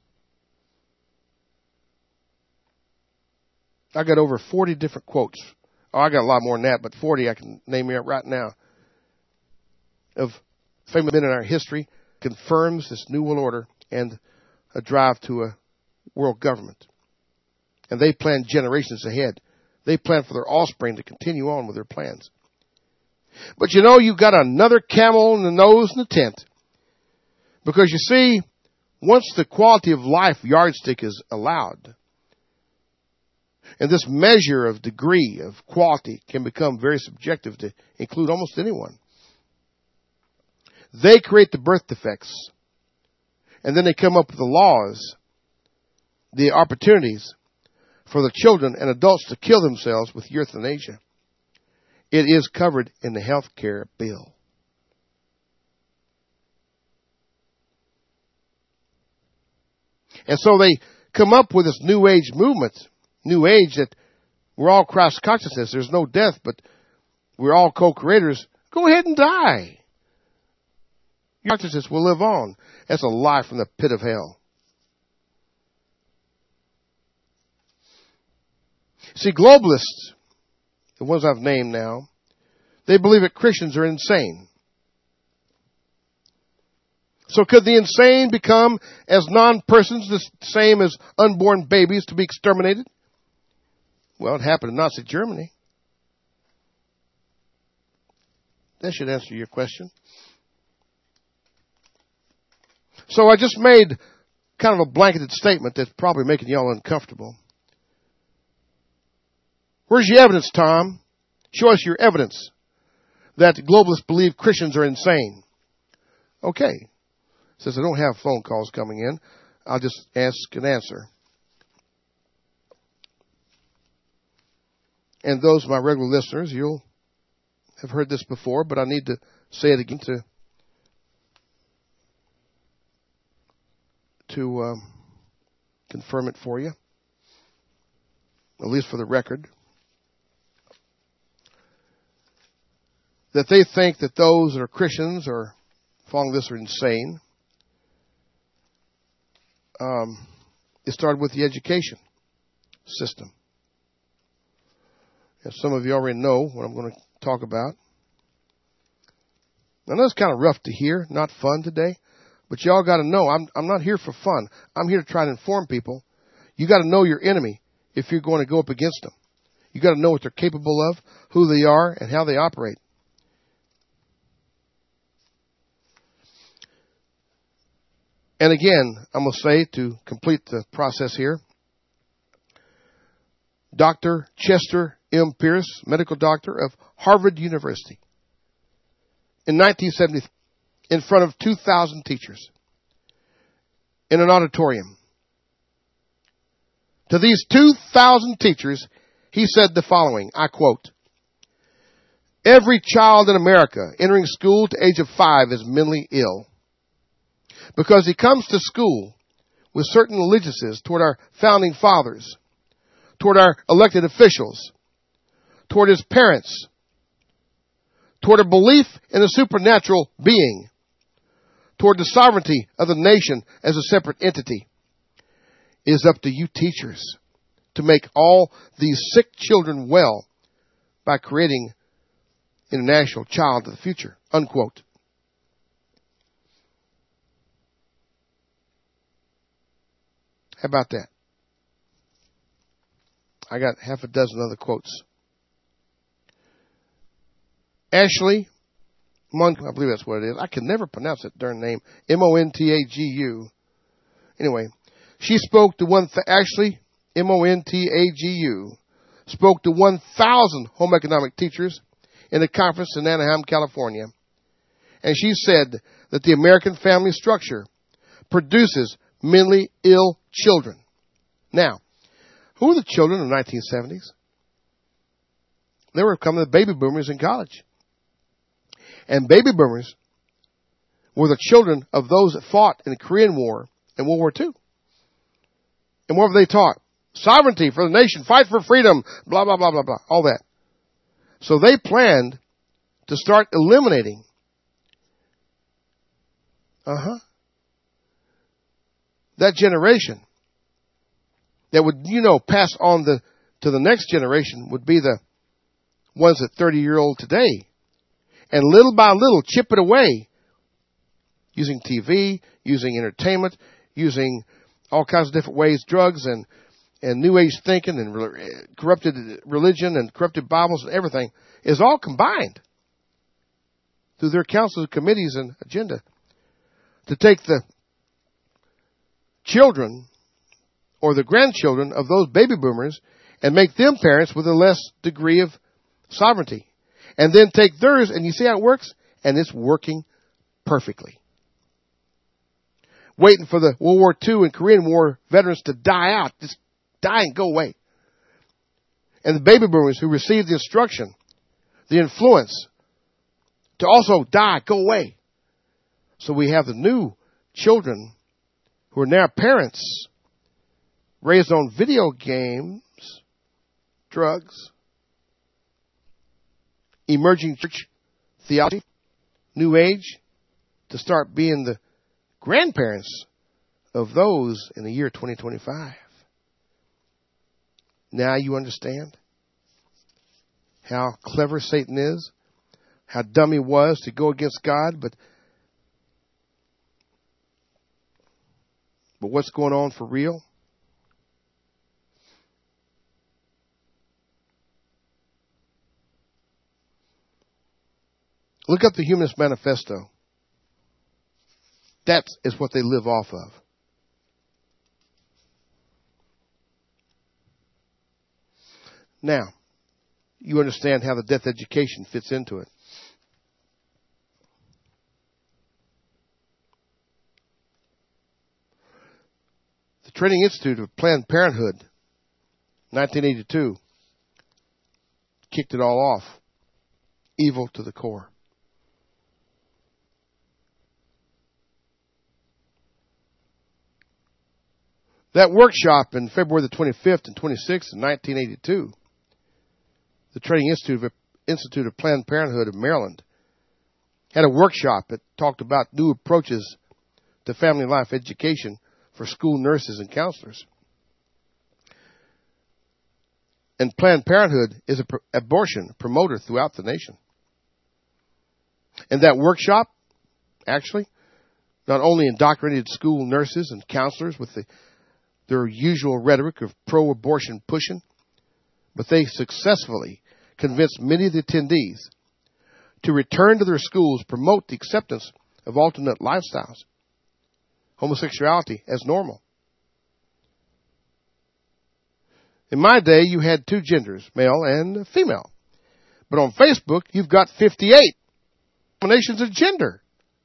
I got over forty different quotes. Oh, I got a lot more than that, but forty I can name here right now. Of famous men in our history confirms this New World Order and a drive to a world government. And they plan generations ahead. They plan for their offspring to continue on with their plans. But you know, you've got another camel in the nose in the tent. Because you see, once the quality of life yardstick is allowed, and this measure of degree of quality can become very subjective to include almost anyone. They create the birth defects. And then they come up with the laws, the opportunities for the children and adults to kill themselves with euthanasia. It is covered in the health care bill. And so they come up with this New Age movement, New Age, that we're all Christ consciousness. There's no death, but we're all co-creators. Go ahead and die. Your consciousness will live on. That's a lie from the pit of hell. See, globalists, the ones I've named now, they believe that Christians are insane. So could the insane become as non-persons the same as unborn babies to be exterminated? Well, it happened in Nazi Germany. That should answer your question. So I just made kind of a blanketed statement that's probably making y'all uncomfortable. Where's your evidence, Tom? Show us your evidence that globalists believe Christians are insane. Okay. Since I don't have phone calls coming in, I'll just ask and answer. And those of my regular listeners, you'll have heard this before, but I need to say it again to to um, confirm it for you, at least for the record, that they think that those that are Christians or following this are insane. Um, it started with the education system. As some of you already know what I'm going to talk about. I know it's kind of rough to hear, not fun today, but y'all got to know I'm I'm not here for fun. I'm here to try to inform people. You got to know your enemy if you're going to go up against them. You got to know what they're capable of, who they are, and how they operate. And again, I'm going to say, to complete the process here, Doctor Chester M. Pierce, medical doctor of Harvard University, in nineteen seventy, in front of two thousand teachers, in an auditorium. To these two thousand teachers, he said the following, I quote, "Every child in America entering school to age of five is mentally ill, because he comes to school with certain allegiances toward our founding fathers, toward our elected officials, toward his parents, toward a belief in a supernatural being, toward the sovereignty of the nation as a separate entity. It is up to you teachers to make all these sick children well by creating an international child of the future," unquote. How about that? I got half a dozen other quotes. Ashley Mon, I believe that's what it is. I can never pronounce that darn name. M O N T A G U. Anyway, she spoke to one, th- Ashley, M O N T A G U, spoke to one thousand home economic teachers in a conference in Anaheim, California. And she said that the American family structure produces mentally ill children. Now, who were the children of the nineteen seventies? They were coming the baby boomers in college. And baby boomers were the children of those that fought in the Korean War and World War Two. And what were they taught? Sovereignty for the nation, fight for freedom, blah, blah, blah, blah, blah, all that. So they planned to start eliminating uh-huh, that generation that would, you know, pass on the to the next generation would be the ones that thirty-year-old today. And little by little, chip it away using T V, using entertainment, using all kinds of different ways, drugs and, and New Age thinking and re- corrupted religion and corrupted Bibles and everything is all combined through their councils, committees, and agenda to take the children or the grandchildren of those baby boomers and make them parents with a less degree of sovereignty. And then take theirs, and you see how it works? And it's working perfectly. waiting for the World War Two and Korean War veterans to die out. Just die and go away. And the baby boomers who received the instruction, the influence to also die, go away. So we have the new children who are now parents raised on video games, drugs, emerging church theology, New Age, to start being the grandparents of those in the year twenty twenty-five. Now you understand how clever Satan is, how dumb he was to go against God, but but what's going on for real? Look up the Humanist Manifesto. That is what they live off of. Now, you understand how the death education fits into it. The Training Institute of Planned Parenthood, nineteen eighty-two, kicked it all off. Evil to the core. That workshop in February the twenty-fifth and twenty-sixth of nineteen eighty-two, the Training Institute of, Institute of Planned Parenthood of Maryland had a workshop that talked about new approaches to family life education for school nurses and counselors. And Planned Parenthood is an abortion promoter throughout the nation. And that workshop, actually, not only indoctrinated school nurses and counselors with the their usual rhetoric of pro-abortion pushing, but they successfully convinced many of the attendees to return to their schools, promote the acceptance of alternate lifestyles, homosexuality as normal. In my day, you had two genders, male and female. But on Facebook, you've got fifty-eight combinations of gender.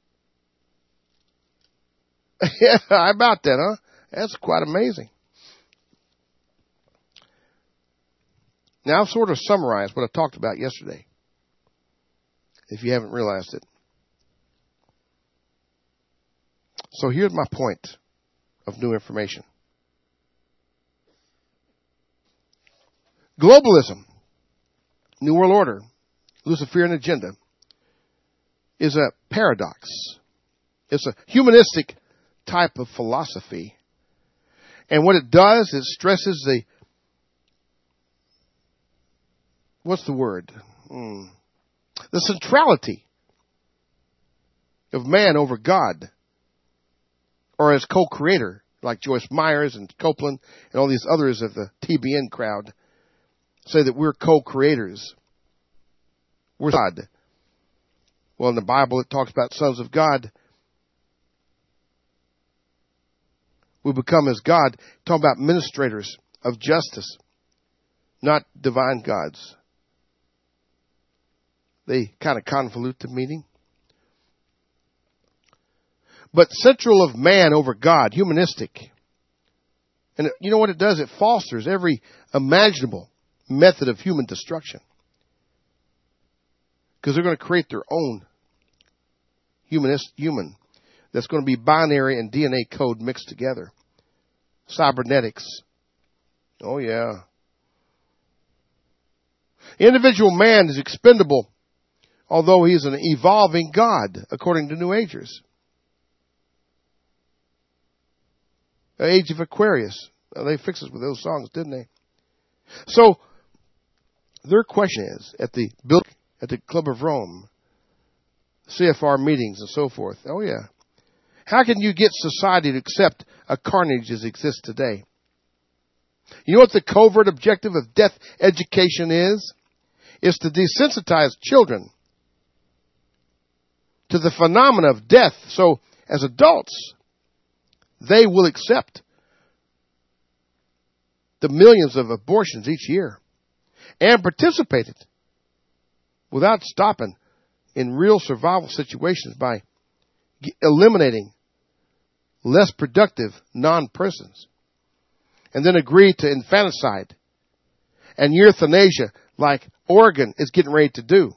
Yeah, how about that, huh? That's quite amazing. Now, I've sort of summarized what I talked about yesterday, if you haven't realized it. So here's my point of new information. Globalism, New World Order, Luciferian agenda is a paradox. It's a humanistic type of philosophy. And what it does is stresses the, what's the word? Hmm. The centrality of man over God, or as co-creator, like Joyce Myers and Copeland and all these others of the T B N crowd say that we're co-creators. We're God. Well, in the Bible it talks about sons of God. We become as God, talking about administrators of justice, not divine gods. They kind of convolute the meaning. But central of man over God, humanistic. And it, you know what it does? It fosters every imaginable method of human destruction. Because they're going to create their own humanist human that's going to be binary and D N A code mixed together. Cybernetics. Oh, yeah. Individual man is expendable, although he is an evolving God, according to New Agers. The Age of Aquarius. They fixed us with those songs, didn't they? So, their question is, at the at the Club of Rome, C F R meetings and so forth, oh yeah, how can you get society to accept a carnage as exists today? You know what the covert objective of death education is? It's to desensitize children to the phenomena of death. So, as adults, they will accept the millions of abortions each year and participate in it without stopping in real survival situations by eliminating less productive non-persons, and then agree to infanticide and euthanasia like Oregon is getting ready to do,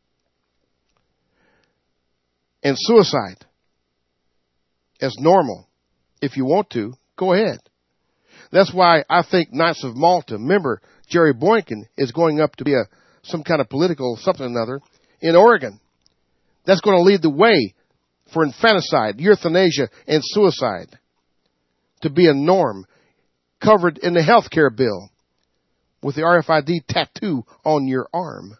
and suicide as normal. If you want to, go ahead. That's why I think Knights of Malta, remember, Jerry Boykin is going up to be a some kind of political something or another in Oregon. That's going to lead the way for infanticide, euthanasia, and suicide to be a norm covered in the health care bill with the R F I D tattoo on your arm.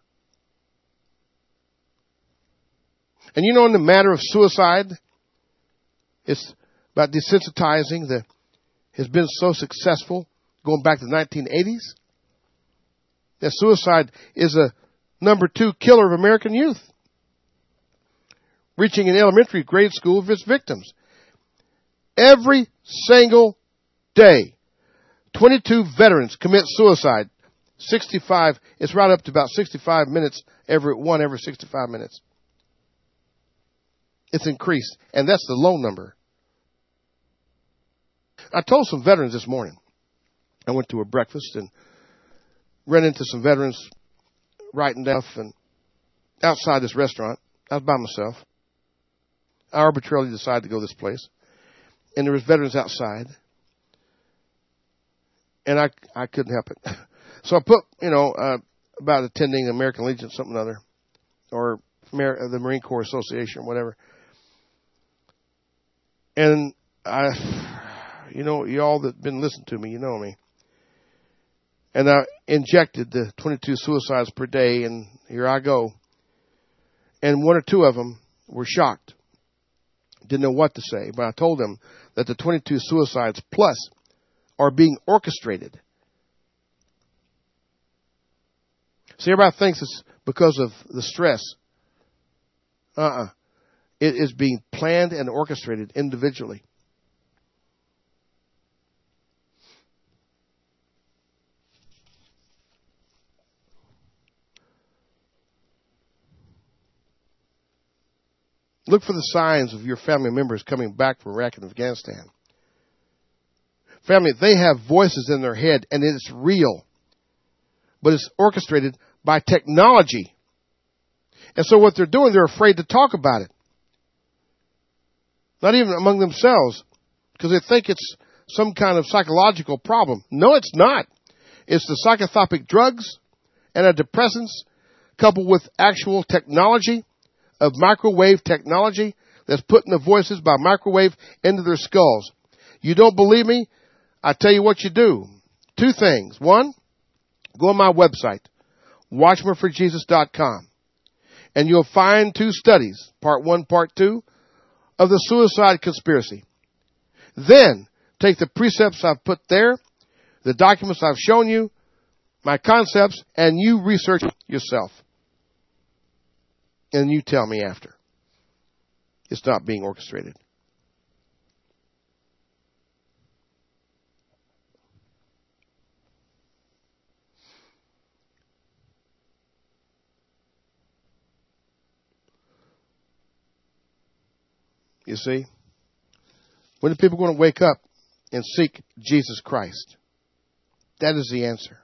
And you know, in the matter of suicide, it's about desensitizing that has been so successful going back to the nineteen eighties. That suicide is a number two killer of American youth, reaching in elementary grade school of its victims. Every single day, twenty-two veterans commit suicide. sixty-five, it's right up to about sixty-five minutes, every one every sixty-five minutes. It's increased, and that's the low number. I told some veterans this morning. I went to a breakfast and ran into some veterans writing down and outside this restaurant. I was by myself. I arbitrarily decided to go this place. And there was veterans outside. And I I couldn't help it. So I put, you know, uh, about attending the American Legion, something or other, or Amer- the Marine Corps Association, or whatever. And I, you know, you all that been listening to me, you know me. And I injected the twenty-two suicides per day, and here I go. And one or two of them were shocked. Didn't know what to say, but I told them that the twenty-two suicides plus are being orchestrated. See, everybody thinks it's because of the stress. Uh-uh. It is being planned and orchestrated individually. Look for the signs of your family members coming back from Iraq and Afghanistan. Family, they have voices in their head, and it's real. But it's orchestrated by technology. And so what they're doing, they're afraid to talk about it. Not even among themselves, because they think it's some kind of psychological problem. No, it's not. It's the psychotropic drugs and antidepressants coupled with actual technology of microwave technology that's putting the voices by microwave into their skulls. You don't believe me? I tell you what you do. Two things. One, go on my website, watchman for jesus dot com, and you'll find two studies, part one, part two, of the suicide conspiracy. Then, take the precepts I've put there, the documents I've shown you, my concepts, and you research yourself. And you tell me after. It's not being orchestrated. You see? When are people going to wake up and seek Jesus Christ? That is the answer.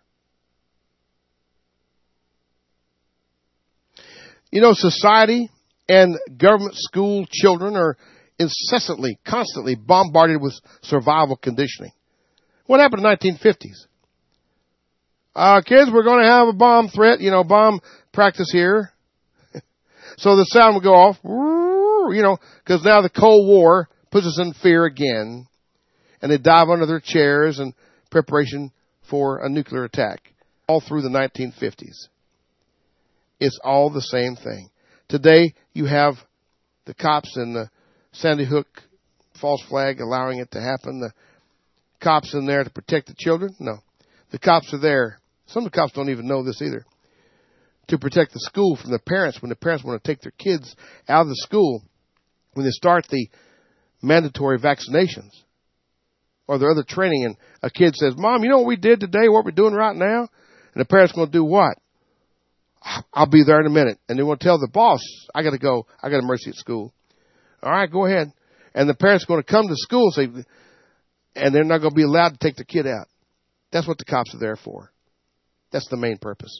You know, society and government school children are incessantly, constantly bombarded with survival conditioning. What happened in the nineteen fifties? Uh, kids, we're going to have a bomb threat, you know, bomb practice here. So the sound would go off, you know, because now the Cold War puts us in fear again. And they dive under their chairs in preparation for a nuclear attack all through the nineteen fifties. It's all the same thing. Today, you have the cops in the Sandy Hook false flag allowing it to happen. The cops in there to protect the children? No. The cops are there. Some of the cops don't even know this either. To protect the school from the parents when the parents want to take their kids out of the school when they start the mandatory vaccinations or their other training. And a kid says, Mom, you know what we did today, what we're doing right now? And the parent's going to do what? I'll be there in a minute. And they want to tell the boss, I got to go. I got a mercy at school. All right, go ahead. And the parents are going to come to school and say, and they're not going to be allowed to take the kid out. That's what the cops are there for. That's the main purpose.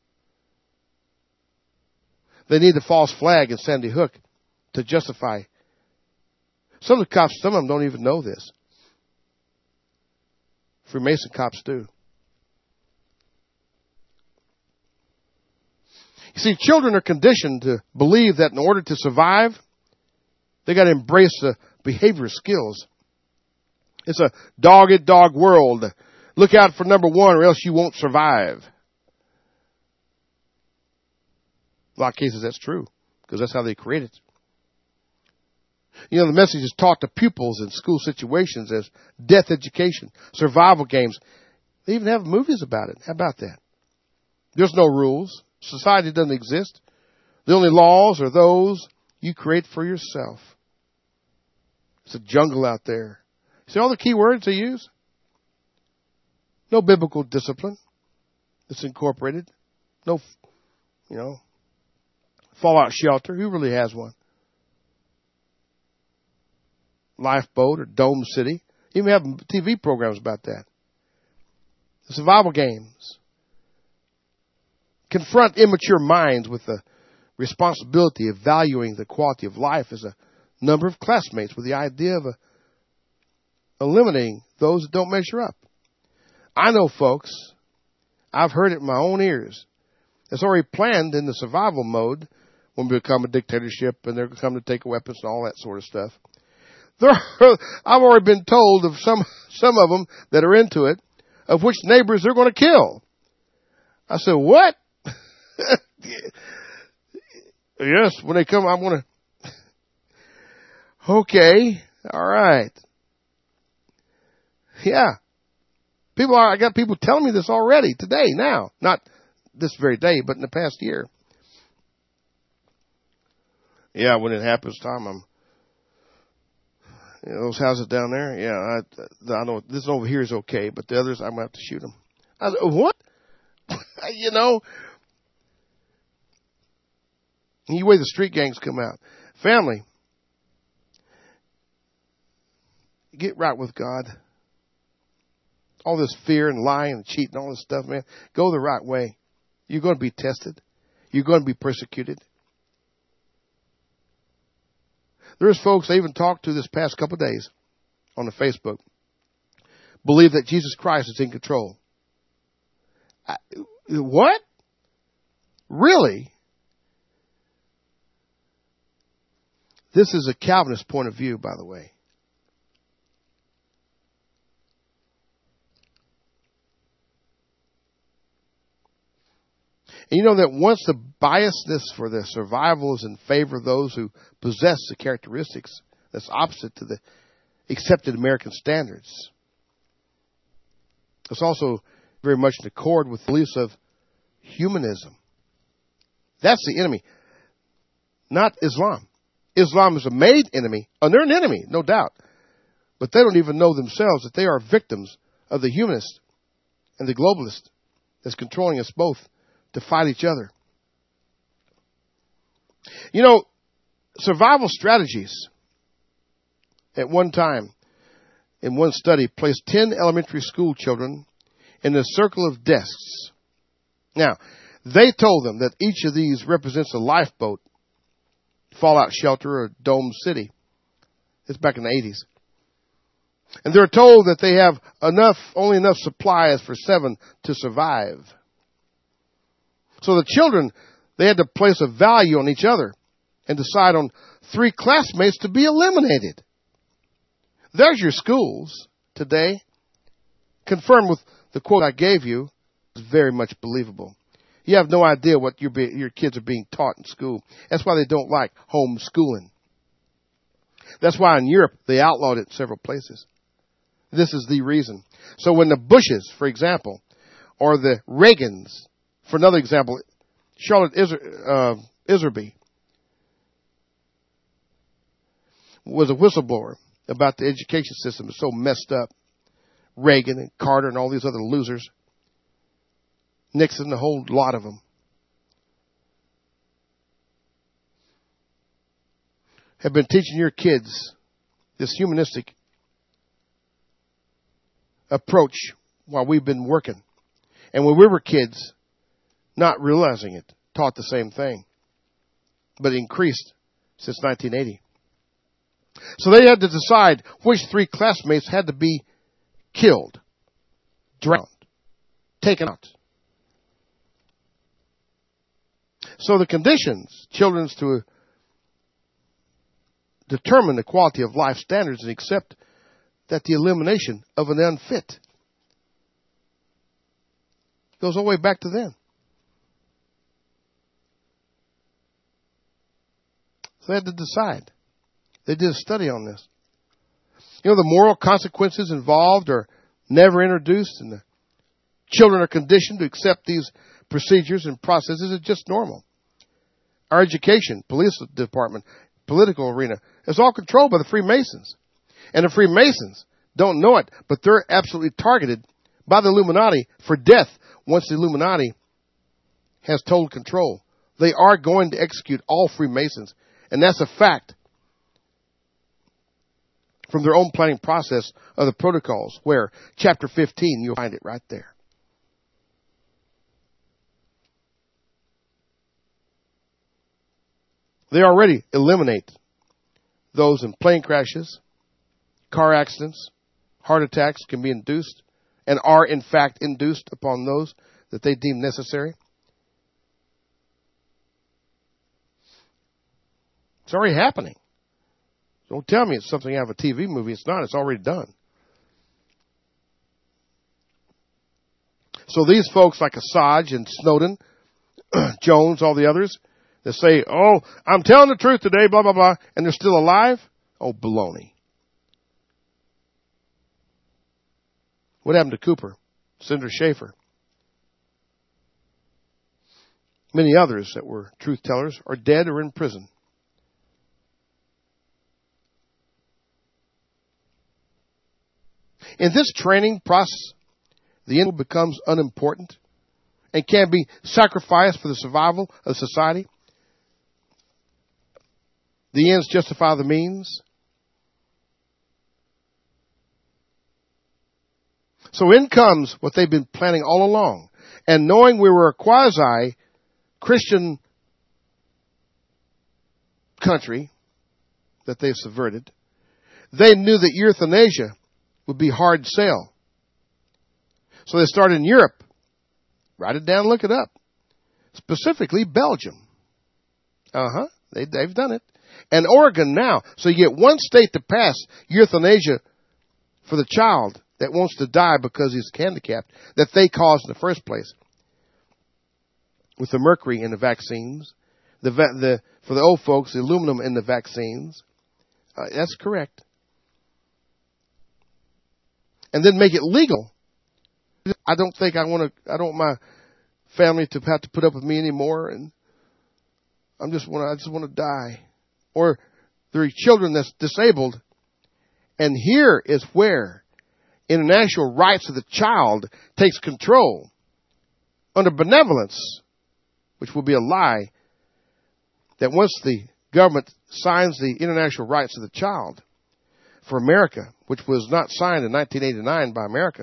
They need the false flag in Sandy Hook to justify. Some of the cops, some of them don't even know this. Freemason cops do. You see, children are conditioned to believe that in order to survive, they got to embrace the behavior skills. It's a dog-eat-dog world. Look out for number one or else you won't survive. A lot of cases that's true because that's how they create it. You know, the message is taught to pupils in school situations as death education, survival games. They even have movies about it. How about that? There's no rules. Society doesn't exist. The only laws are those you create for yourself. It's a jungle out there. See all the key words they use? No biblical discipline. It's incorporated. No, you know, fallout shelter. Who really has one? Lifeboat or Dome City. Even have T V programs about that. The survival games. Confront immature minds with the responsibility of valuing the quality of life as a number of classmates with the idea of a, eliminating those that don't measure up. I know, folks, I've heard it in my own ears. It's already planned in the survival mode when we become a dictatorship and they're going to come to take weapons and all that sort of stuff. There, I've already been told of some some of them that are into it, of which neighbors they're going to kill. I said, what? Yes, when they come, I'm going to. Okay, all right. Yeah. People are, I got people telling me this already today, now. Not this very day, but in the past year. Yeah, when it happens, Tom, I'm. You know, those houses down there, yeah, I, I know this over here is okay, but the others, I'm going to have to shoot them. I said, what? You know? You wait, the street gangs come out. Family, get right with God. All this fear and lying and cheating, all this stuff, man, go the right way. You're going to be tested. You're going to be persecuted. There's folks I even talked to this past couple of days on the Facebook believe that Jesus Christ is in control. I, what? Really? This is a Calvinist point of view, by the way. And you know that once the biasness for the survival is in favor of those who possess the characteristics that's opposite to the accepted American standards, it's also very much in accord with the beliefs of humanism. That's the enemy, not Islam. Islam is a made enemy, and they're an enemy, no doubt. But they don't even know themselves that they are victims of the humanist and the globalist that's controlling us both to fight each other. You know, survival strategies at one time in one study placed ten elementary school children in a circle of desks. Now, they told them that each of these represents a lifeboat, fallout shelter, or Dome City. It's back in the eighties. And they're told that they have enough, only enough supplies for seven to survive. So the children, they had to place a value on each other and decide on three classmates to be eliminated. There's your schools today. Confirmed with the quote I gave you. It's very much believable. You have no idea what your, your kids are being taught in school. That's why they don't like homeschooling. That's why in Europe they outlawed it in several places. This is the reason. So when the Bushes, for example, or the Reagans, for another example, Charlotte Iser, uh, Iserby was a whistleblower about the education system. It's so messed up. Reagan and Carter and all these other losers. Nixon, a whole lot of them. Have been teaching your kids this humanistic approach while we've been working. And when we were kids, not realizing it, taught the same thing. But it increased since nineteen eighty. So they had to decide which three classmates had to be killed, drowned, taken out. So the conditions, children's to determine the quality of life standards and accept that the elimination of an unfit goes all the way back to then. So they had to decide. They did a study on this. You know, the moral consequences involved are never introduced, and the children are conditioned to accept these procedures and processes as just normal. Our education, police department, political arena is all controlled by the Freemasons. And the Freemasons don't know it, but they're absolutely targeted by the Illuminati for death once the Illuminati has total control. They are going to execute all Freemasons, and that's a fact from their own planning process of the protocols, where chapter fifteen, you'll find it right there. They already eliminate those in plane crashes, car accidents, heart attacks can be induced and are in fact induced upon those that they deem necessary. It's already happening. Don't tell me it's something out of a T V movie. It's not. It's already done. So these folks like Assange and Snowden, Jones, all the others, that say, oh, I'm telling the truth today, blah, blah, blah, and they're still alive? Oh, baloney. What happened to Cooper, Senator Schaefer? Many others that were truth tellers are dead or in prison. In this training process, the individual becomes unimportant and can be sacrificed for the survival of society. The ends justify the means. So in comes what they've been planning all along. And knowing we were a quasi-Christian country that they've subverted, they knew that euthanasia would be hard sell. So they started in Europe. Write it down, look it up. Specifically Belgium. Uh-huh. They, they've done it. And Oregon now. So you get one state to pass euthanasia for the child that wants to die because he's handicapped, that they caused in the first place. With the mercury in the vaccines, the, the for the old folks, the aluminum in the vaccines. Uh, that's correct. And then make it legal. I don't think I want to, I don't want my family to have to put up with me anymore, and I'm just want to, I just want to die. Or there are children that's disabled, and here is where international rights of the child takes control under benevolence, which will be a lie, that once the government signs the international rights of the child for America, which was not signed in nineteen eighty-nine by America,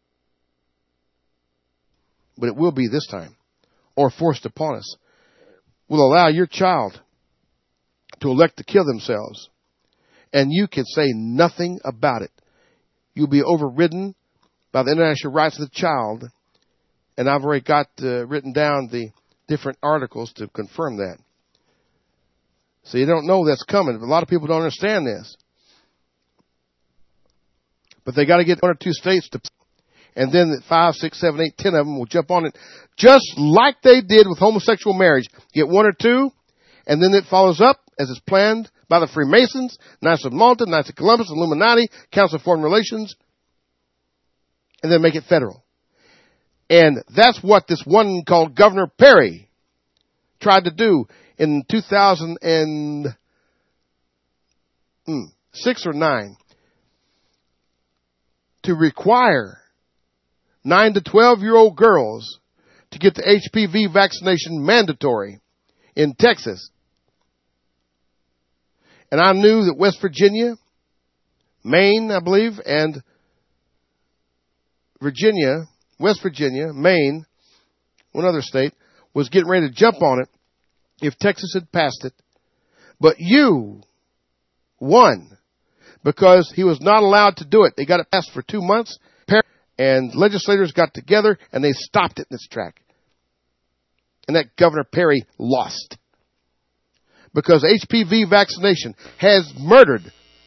but it will be this time, or forced upon us, will allow your child to elect to kill themselves, and you can say nothing about it. You'll be overridden by the international rights of the child, and I've already got uh, written down the different articles to confirm that. So you don't know that's coming. A lot of people don't understand this. But they got to get one or two states to, and then five, six, seven, eight, ten of them will jump on it, just like they did with homosexual marriage. Get one or two, and then it follows up as it's planned by the Freemasons, Knights of Malta, Knights of Columbus, Illuminati, Council of Foreign Relations, and then make it federal. And that's what this one called Governor Perry tried to do in two thousand six or nine, to require nine to twelve year old girls to get the H P V vaccination mandatory in Texas. And I knew that West Virginia Maine, I believe, and Virginia, West Virginia, Maine, one other state, was getting ready to jump on it if Texas had passed it. But you won because he was not allowed to do it. They got it passed for two months, and legislators got together, and they stopped it in its track. And that Governor Perry lost. Because H P V vaccination has murdered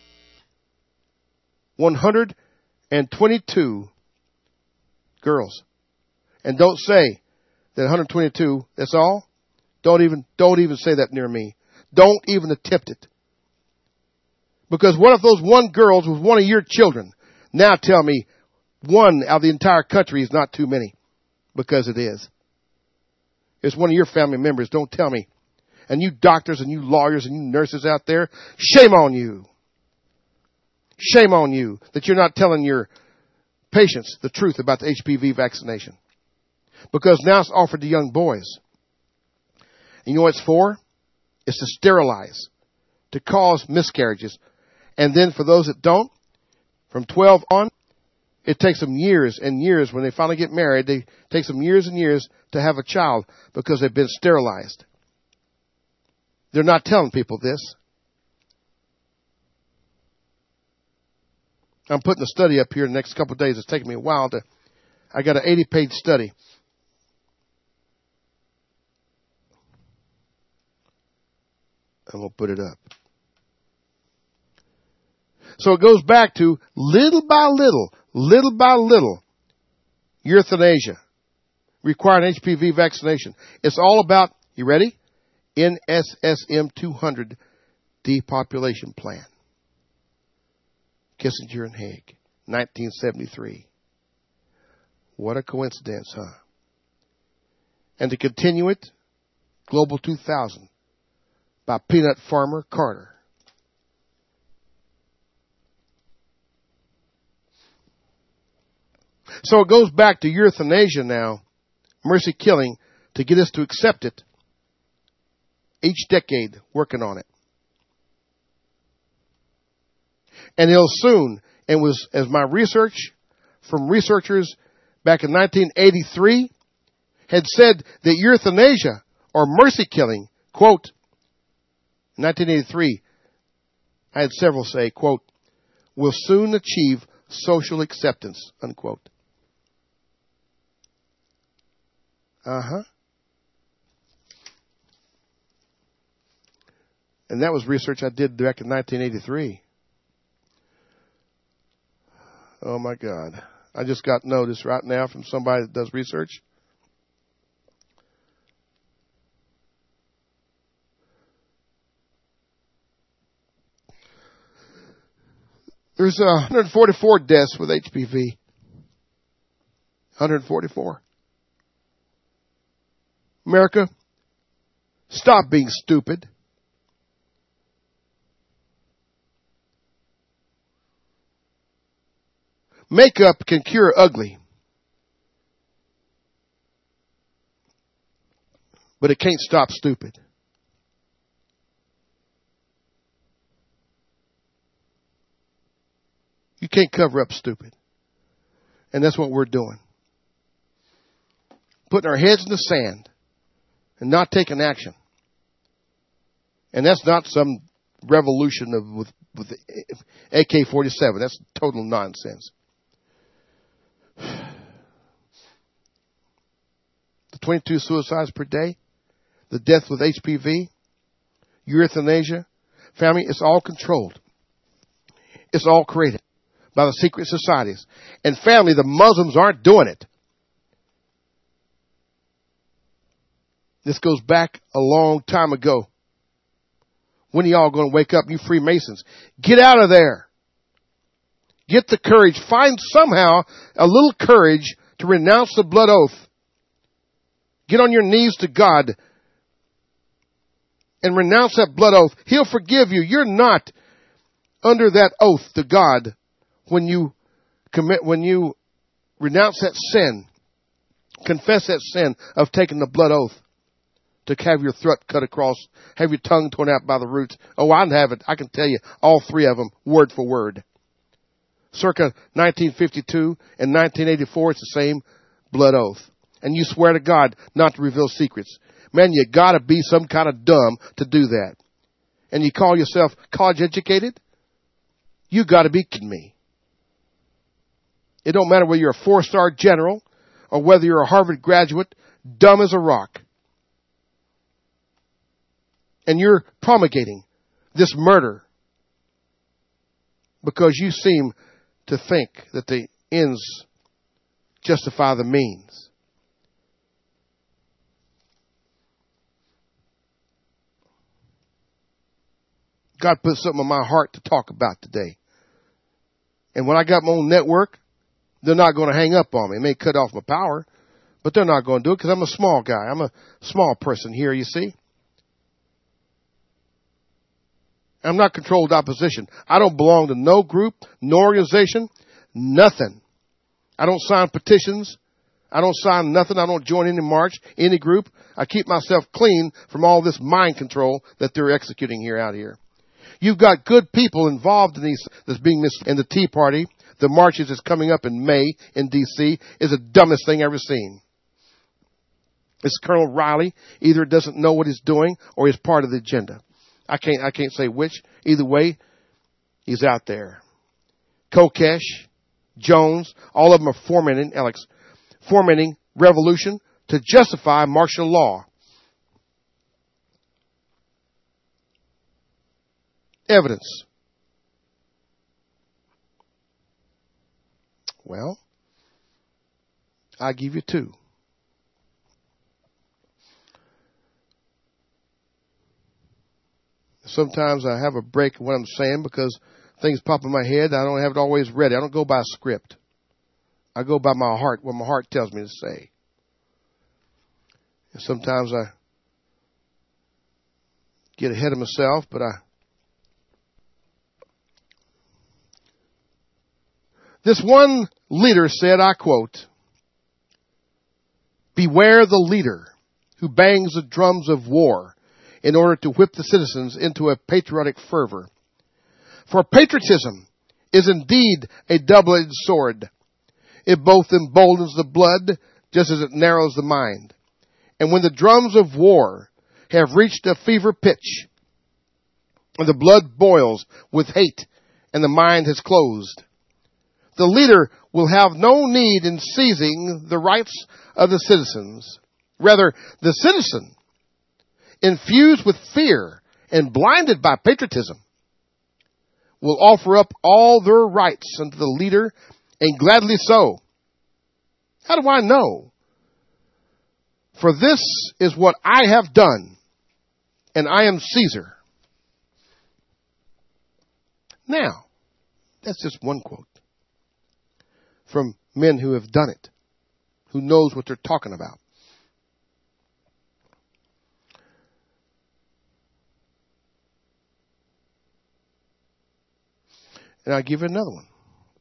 one hundred twenty-two girls. And don't say that one hundred twenty-two, that's all. Don't even, don't even say that near me. Don't even attempt it. Because what if those one girls was one of your children? Now tell me, one out of the entire country is not too many. Because it is. It's one of your family members. Don't tell me. And you doctors and you lawyers and you nurses out there, shame on you. Shame on you that you're not telling your patients the truth about the H P V vaccination. Because now it's offered to young boys. And you know what it's for? It's to sterilize, to cause miscarriages. And then for those that don't, from twelve on, it takes them years and years when they finally get married. They takes them years and years to have a child because they've been sterilized. They're not telling people this. I'm putting a study up here in the next couple of days. It's taking me a while to, I got an eighty page study. I'm going to put it up. So it goes back to little by little, little by little, euthanasia, requiring H P V vaccination. It's all about, you ready? N S S M two hundred depopulation plan. Kissinger and Haig, nineteen seventy-three. What a coincidence, huh? And to continue it, Global two thousand by Peanut Farmer Carter. So it goes back to euthanasia now, mercy killing, to get us to accept it. Each decade working on it. And it'll soon, and was as my research from researchers back in nineteen eighty-three had said that euthanasia or mercy killing, quote, nineteen eighty-three, I had several say, quote, will soon achieve social acceptance, unquote. Uh-huh. And that was research I did back in nineteen eighty-three. Oh, my God. I just got notice right now from somebody that does research. There's uh, one hundred forty-four deaths with H P V. one hundred forty-four. America, stop being stupid. Makeup can cure ugly, but it can't stop stupid. You can't cover up stupid. And that's what we're doing. Putting our heads in the sand and not taking action. And that's not some revolution of with, with the A K forty-seven. That's total nonsense. The twenty-two suicides per day, the death with H P V, euthanasia, family, it's all controlled. It's all created by the secret societies. And family, the Muslims aren't doing it. This goes back a long time ago. When are y'all going to wake up, you Freemasons? Get out of there. Get the courage. Find somehow a little courage to renounce the blood oath. Get on your knees to God and renounce that blood oath. He'll forgive you. You're not under that oath to God when you commit, when you renounce that sin, confess that sin of taking the blood oath to have your throat cut across, have your tongue torn out by the roots. Oh, I have it. I can tell you all three of them word for word. circa nineteen fifty-two and nineteen eighty-four, it's the same blood oath. And you swear to God not to reveal secrets. Man, you gotta be some kind of dumb to do that. And you call yourself college educated? You gotta be kidding me. It don't matter whether you're a four-star general or whether you're a Harvard graduate, dumb as a rock. And you're promulgating this murder because you seem to think that the ends justify the means. God put something on my heart to talk about today. And when I got my own network, they're not going to hang up on me. It may cut off my power, but they're not going to do it because I'm a small guy. I'm a small person here, you see. I'm not controlled opposition. I don't belong to no group, no organization, nothing. I don't sign petitions. I don't sign nothing. I don't join any march, any group. I keep myself clean from all this mind control that they're executing here out here. You've got good people involved in these, that's being mis- in the Tea Party. The marches that's coming up in May in D C is the dumbest thing I've ever seen. It's Colonel Riley. Either doesn't know what he's doing or he's part of the agenda. I can't, I can't say which. Either way, he's out there. Kokesh, Jones, all of them are fomenting, Alex, fomenting revolution to justify martial law. Evidence. Well, I give you two. Sometimes I have a break in what I'm saying because things pop in my head. I don't have it always ready. I don't go by script. I go by my heart, what my heart tells me to say. And sometimes I get ahead of myself, but I This one leader said, I quote, "Beware the leader who bangs the drums of war in order to whip the citizens into a patriotic fervor. For patriotism is indeed a double-edged sword. It both emboldens the blood just as it narrows the mind. And when the drums of war have reached a fever pitch, and the blood boils with hate and the mind has closed, the leader will have no need in seizing the rights of the citizens. Rather, the citizen, infused with fear and blinded by patriotism, will offer up all their rights unto the leader, and gladly so. How do I know? For this is what I have done, and I am Caesar." Now, that's just one quote from men who have done it, who knows what they're talking about. And I'll give you another one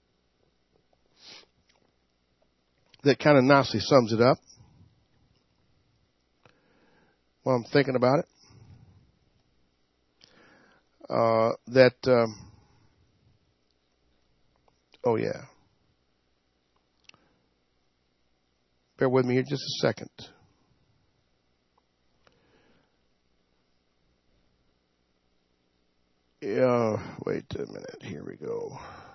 that kind of nicely sums it up while I'm thinking about it. Uh, that, um, oh yeah. Bear with me here just a second. Uh, wait a minute. Here we go.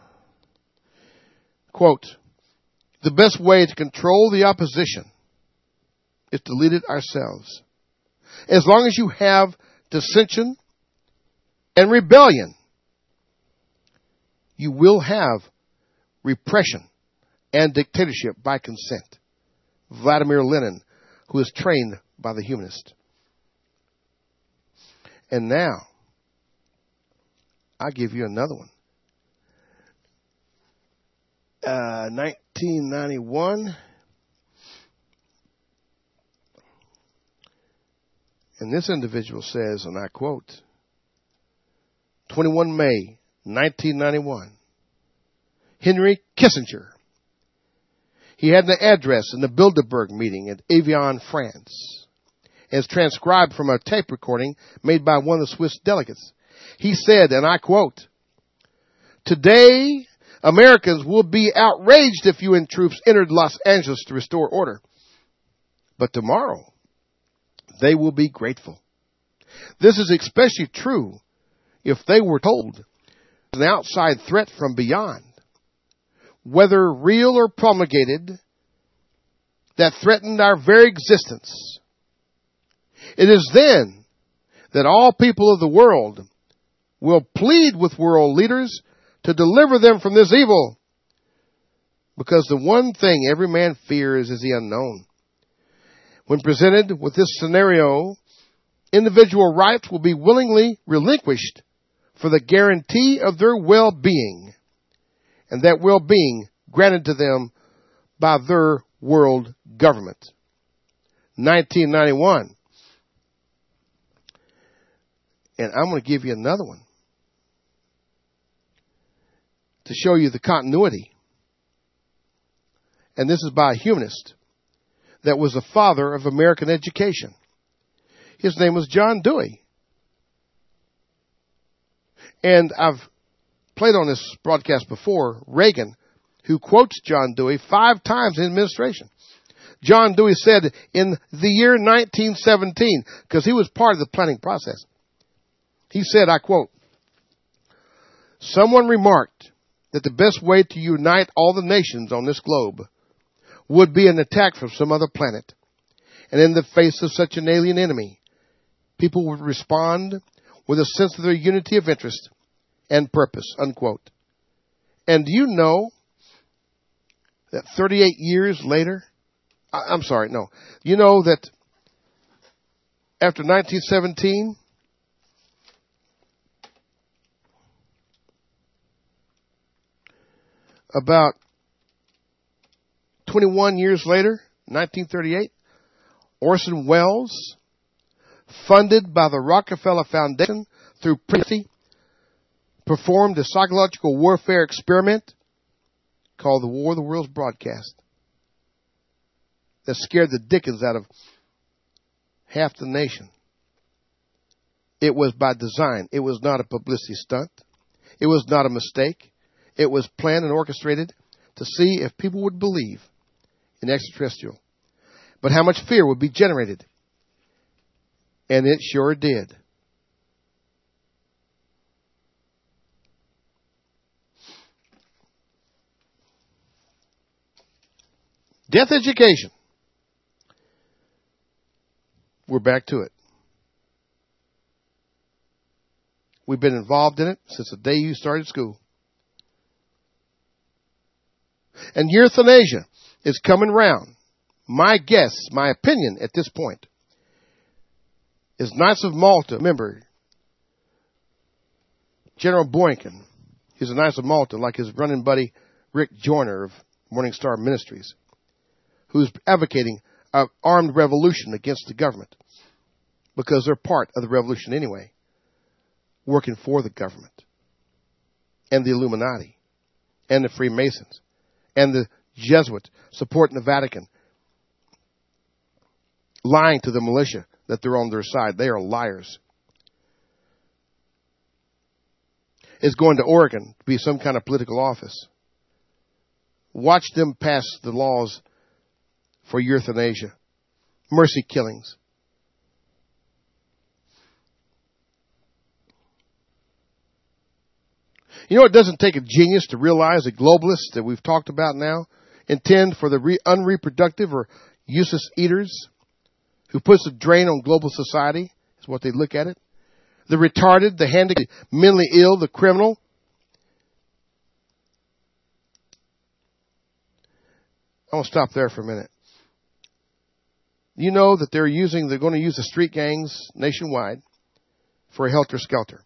Quote, "The best way to control the opposition is to lead it ourselves. As long as you have dissension and rebellion, you will have repression and dictatorship by consent." Vladimir Lenin, who is trained by the humanist. And now, I'll give you another one. Uh, nineteen ninety-one. And this individual says, and I quote, twenty-first of May, nineteen ninety-one. Henry Kissinger. He had an address in the Bilderberg meeting at Evian, France, as transcribed from a tape recording made by one of the Swiss delegates. He said, and I quote, "Today, Americans will be outraged if U N troops entered Los Angeles to restore order. But tomorrow, they will be grateful. This is especially true if they were told an outside threat from beyond, whether real or promulgated, that threatened our very existence. It is then that all people of the world will plead with world leaders to deliver them from this evil, because the one thing every man fears is the unknown. When presented with this scenario, individual rights will be willingly relinquished for the guarantee of their well-being, and that well-being granted to them by their world government. nineteen ninety-one. And I'm going to give you another one to show you the continuity. And this is by a humanist that was the father of American education. His name was John Dewey. And I've played on this broadcast before, Reagan, who quotes John Dewey five times in administration. John Dewey said in the year nineteen seventeen, because he was part of the planning process, he said, I quote, "Someone remarked that the best way to unite all the nations on this globe would be an attack from some other planet. And in the face of such an alien enemy, people would respond with a sense of their unity of interest and purpose," unquote. And do you know that thirty-eight years later, I'm sorry, no, you know that after nineteen seventeen, about twenty-one years later, nineteen thirty-eight, Orson Welles, funded by the Rockefeller Foundation through Princeton, performed a psychological warfare experiment called the War of the Worlds broadcast that scared the dickens out of half the nation. It was by design. It was not a publicity stunt. It was not a mistake. It was planned and orchestrated to see if people would believe in extraterrestrial, but how much fear would be generated. And it sure did. Death education. We're back to it. We've been involved in it since the day you started school. And euthanasia is coming round. My guess, my opinion at this point, is Knights of Malta. Remember, General Boykin, he's a Knights of Malta, like his running buddy Rick Joyner of Morning Star Ministries, who's advocating an armed revolution against the government, because they're part of the revolution anyway, working for the government and the Illuminati and the Freemasons and the Jesuits supporting the Vatican, lying to the militia that they're on their side. They are liars. Is going to Oregon to be some kind of political office. Watch them pass the laws for euthanasia, mercy killings. You know, it doesn't take a genius to realize the globalists that we've talked about now intend for the re- unreproductive or useless eaters who puts a drain on global society, is what they look at it. The retarded, the handicapped, mentally ill, the criminal. I want to stop there for a minute. You know that they're using, they're going to use the street gangs nationwide for a helter-skelter.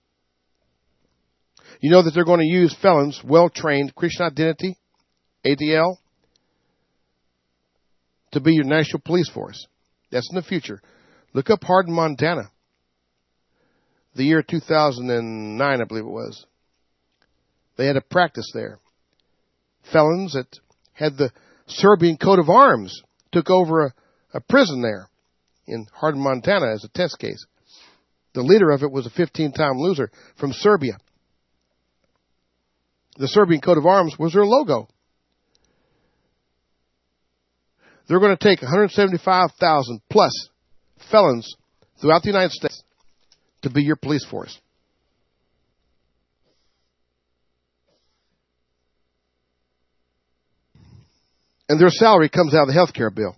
You know that they're going to use felons, well-trained, Christian Identity, A D L, to be your national police force. That's in the future. Look up Hardin, Montana. The year two thousand nine, I believe it was. They had a practice there. Felons that had the Serbian coat of arms took over a, a prison there in Hardin, Montana as a test case. The leader of it was a fifteen-time loser from Serbia. the Serbian coat of arms was their logo. They're going to take one hundred seventy-five thousand plus felons throughout the United States to be your police force. And their salary comes out of the health care bill.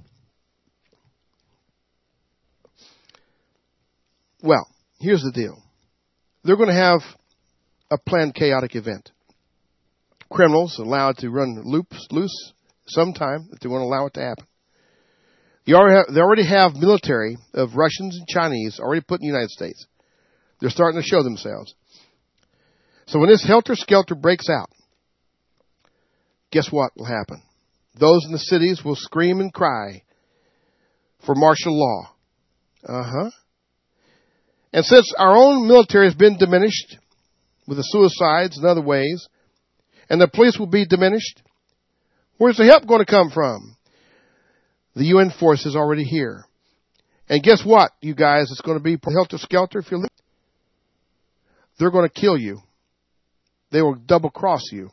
Well, here's the deal. They're going to have a planned chaotic event. Criminals allowed to run loops loose sometime if they want to allow it to happen. You already have, they already have military of Russians and Chinese already put in the United States. They're starting to show themselves. So when this helter-skelter breaks out, guess what will happen? Those in the cities will scream and cry for martial law. Uh-huh. And since our own military has been diminished with the suicides and other ways, and the police will be diminished, where's the help going to come from? The U N force is already here. And guess what, you guys? It's going to be helter-skelter if you're listening. They're going to kill you. They will double-cross you.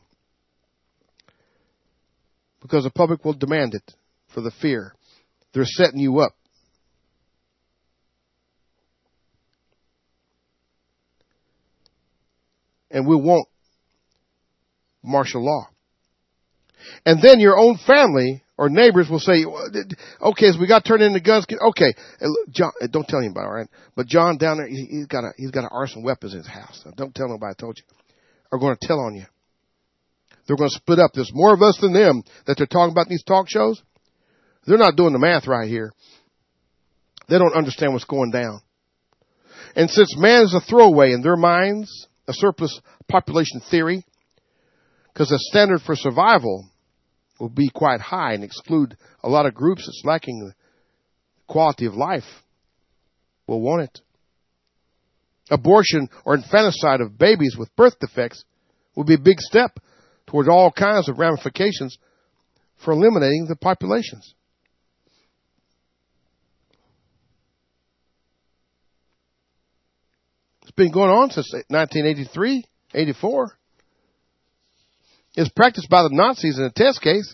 Because the public will demand it for the fear. They're setting you up. And we won't martial law. And then your own family or neighbors will say, okay, so we got turned into guns. Okay, John, don't tell anybody, all right? But John down there, he's got a, he's got an arsenal of weapons in his house. Don't tell nobody I told you. Are going to tell on you. They're going to split up. There's more of us than them that they're talking about in these talk shows. They're not doing the math right here. They don't understand what's going down. And since man is a throwaway in their minds, a surplus population theory, because the standard for survival will be quite high and exclude a lot of groups that's lacking the quality of life, will want it. Abortion or infanticide of babies with birth defects will be a big step towards all kinds of ramifications for eliminating the populations. It's been going on since nineteen eighty-three, eighty-four. It's practiced by the Nazis in a test case.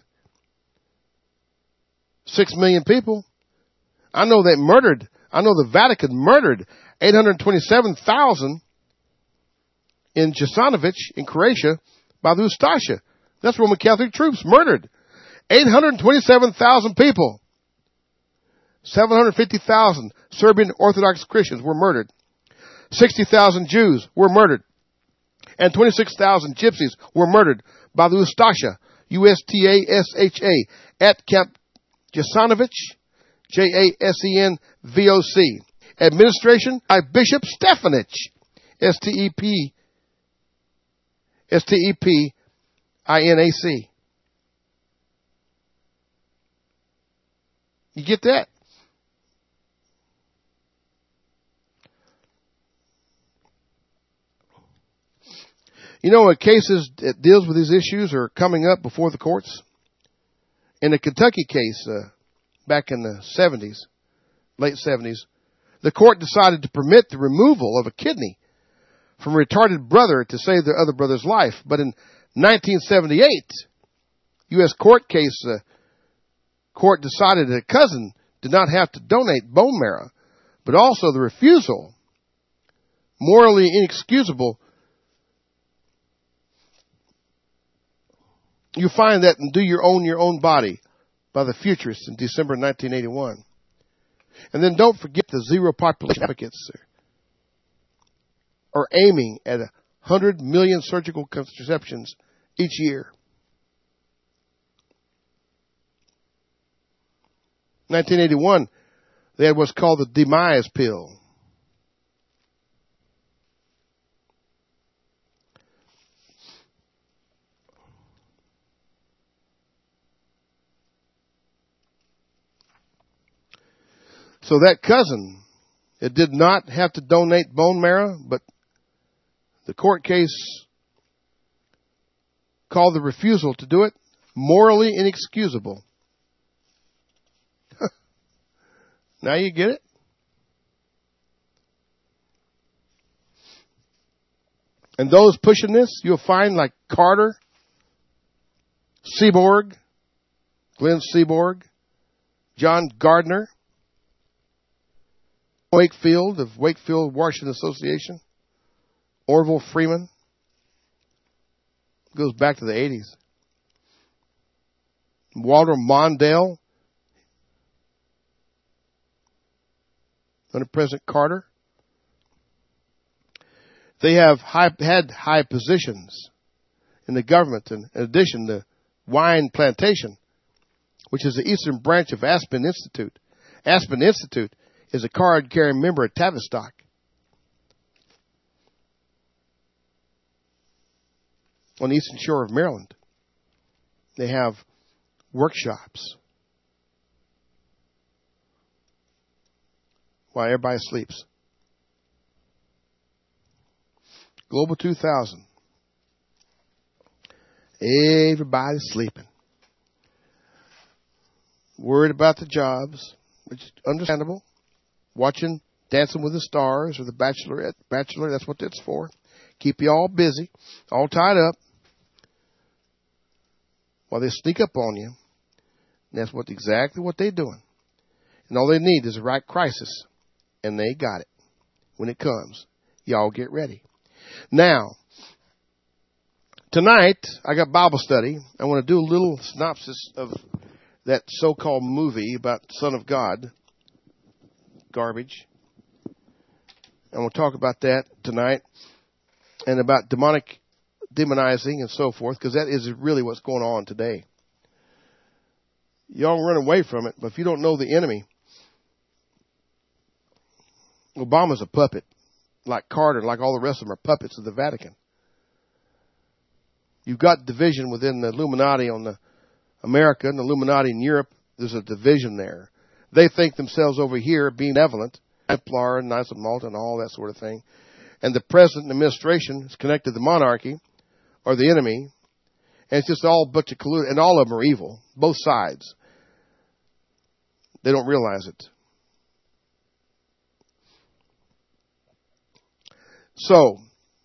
Six million people. I know they murdered, I know the Vatican murdered eight hundred twenty-seven thousand in Jasanovic in Croatia by the Ustasha. That's Roman Catholic troops murdered. eight hundred twenty-seven thousand people. seven hundred fifty thousand Serbian Orthodox Christians were murdered. sixty thousand Jews were murdered. And twenty-six thousand gypsies were murdered by the Ustasha, U S T A S H A, at Camp Jasanovic, J A S E N V O C. Administration by Bishop Stefanich, S T E P, S T E P I N A C. You get that? You know what cases that deals with these issues are coming up before the courts? In the Kentucky case uh, back in the seventies, late seventies, the court decided to permit the removal of a kidney from a retarded brother to save the other brother's life. But in nineteen seventy-eight, U S court case, uh, court decided that a cousin did not have to donate bone marrow, but also the refusal, morally inexcusable. You find that in Do Your Own Your Own Body by the Futurists in December nineteen eighty-one. And then don't forget the zero population advocates are aiming at one hundred million surgical contraceptions each year. nineteen eighty-one, they had what's called the demise pill. So that cousin, it did not have to donate bone marrow, but the court case called the refusal to do it morally inexcusable. Now you get it? And those pushing this, you'll find like Carter, Seaborg, Glenn Seaborg, John Gardner, Wakefield of Wakefield Washington Association, Orville Freeman. Goes back to the eighties. Walter Mondale, under President Carter. They have high, had high positions in the government. And in addition, the Wine Plantation, which is the eastern branch of Aspen Institute. Aspen Institute is a card-carrying member of Tavistock. On the eastern shore of Maryland. They have workshops while everybody sleeps. Global two thousand. Everybody's sleeping. Worried about the jobs, which is understandable. Watching Dancing with the Stars or The Bachelorette. Bachelor, that's what that's for. Keep you all busy, all tied up, while they sneak up on you. And that's what exactly what they're doing. And all they need is the right crisis. And they got it. When it comes, y'all get ready. Now, tonight, I got Bible study. I want to do a little synopsis of that so-called movie about Son of God. Garbage. And we'll talk about that tonight. And about demonic, demonizing and so forth, because that is really what's going on today. Y'all run away from it, but if you don't know the enemy, Obama's a puppet, like Carter, like all the rest of them are puppets of the Vatican. You've got division within the Illuminati on the America and the Illuminati in Europe. There's a division there. They think themselves over here being benevolent, Templar and Knights of Malta and all that sort of thing. And the present administration is connected to the monarchy or the enemy. And it's just all a bunch of collusion. And all of them are evil. Both sides. They don't realize it. So,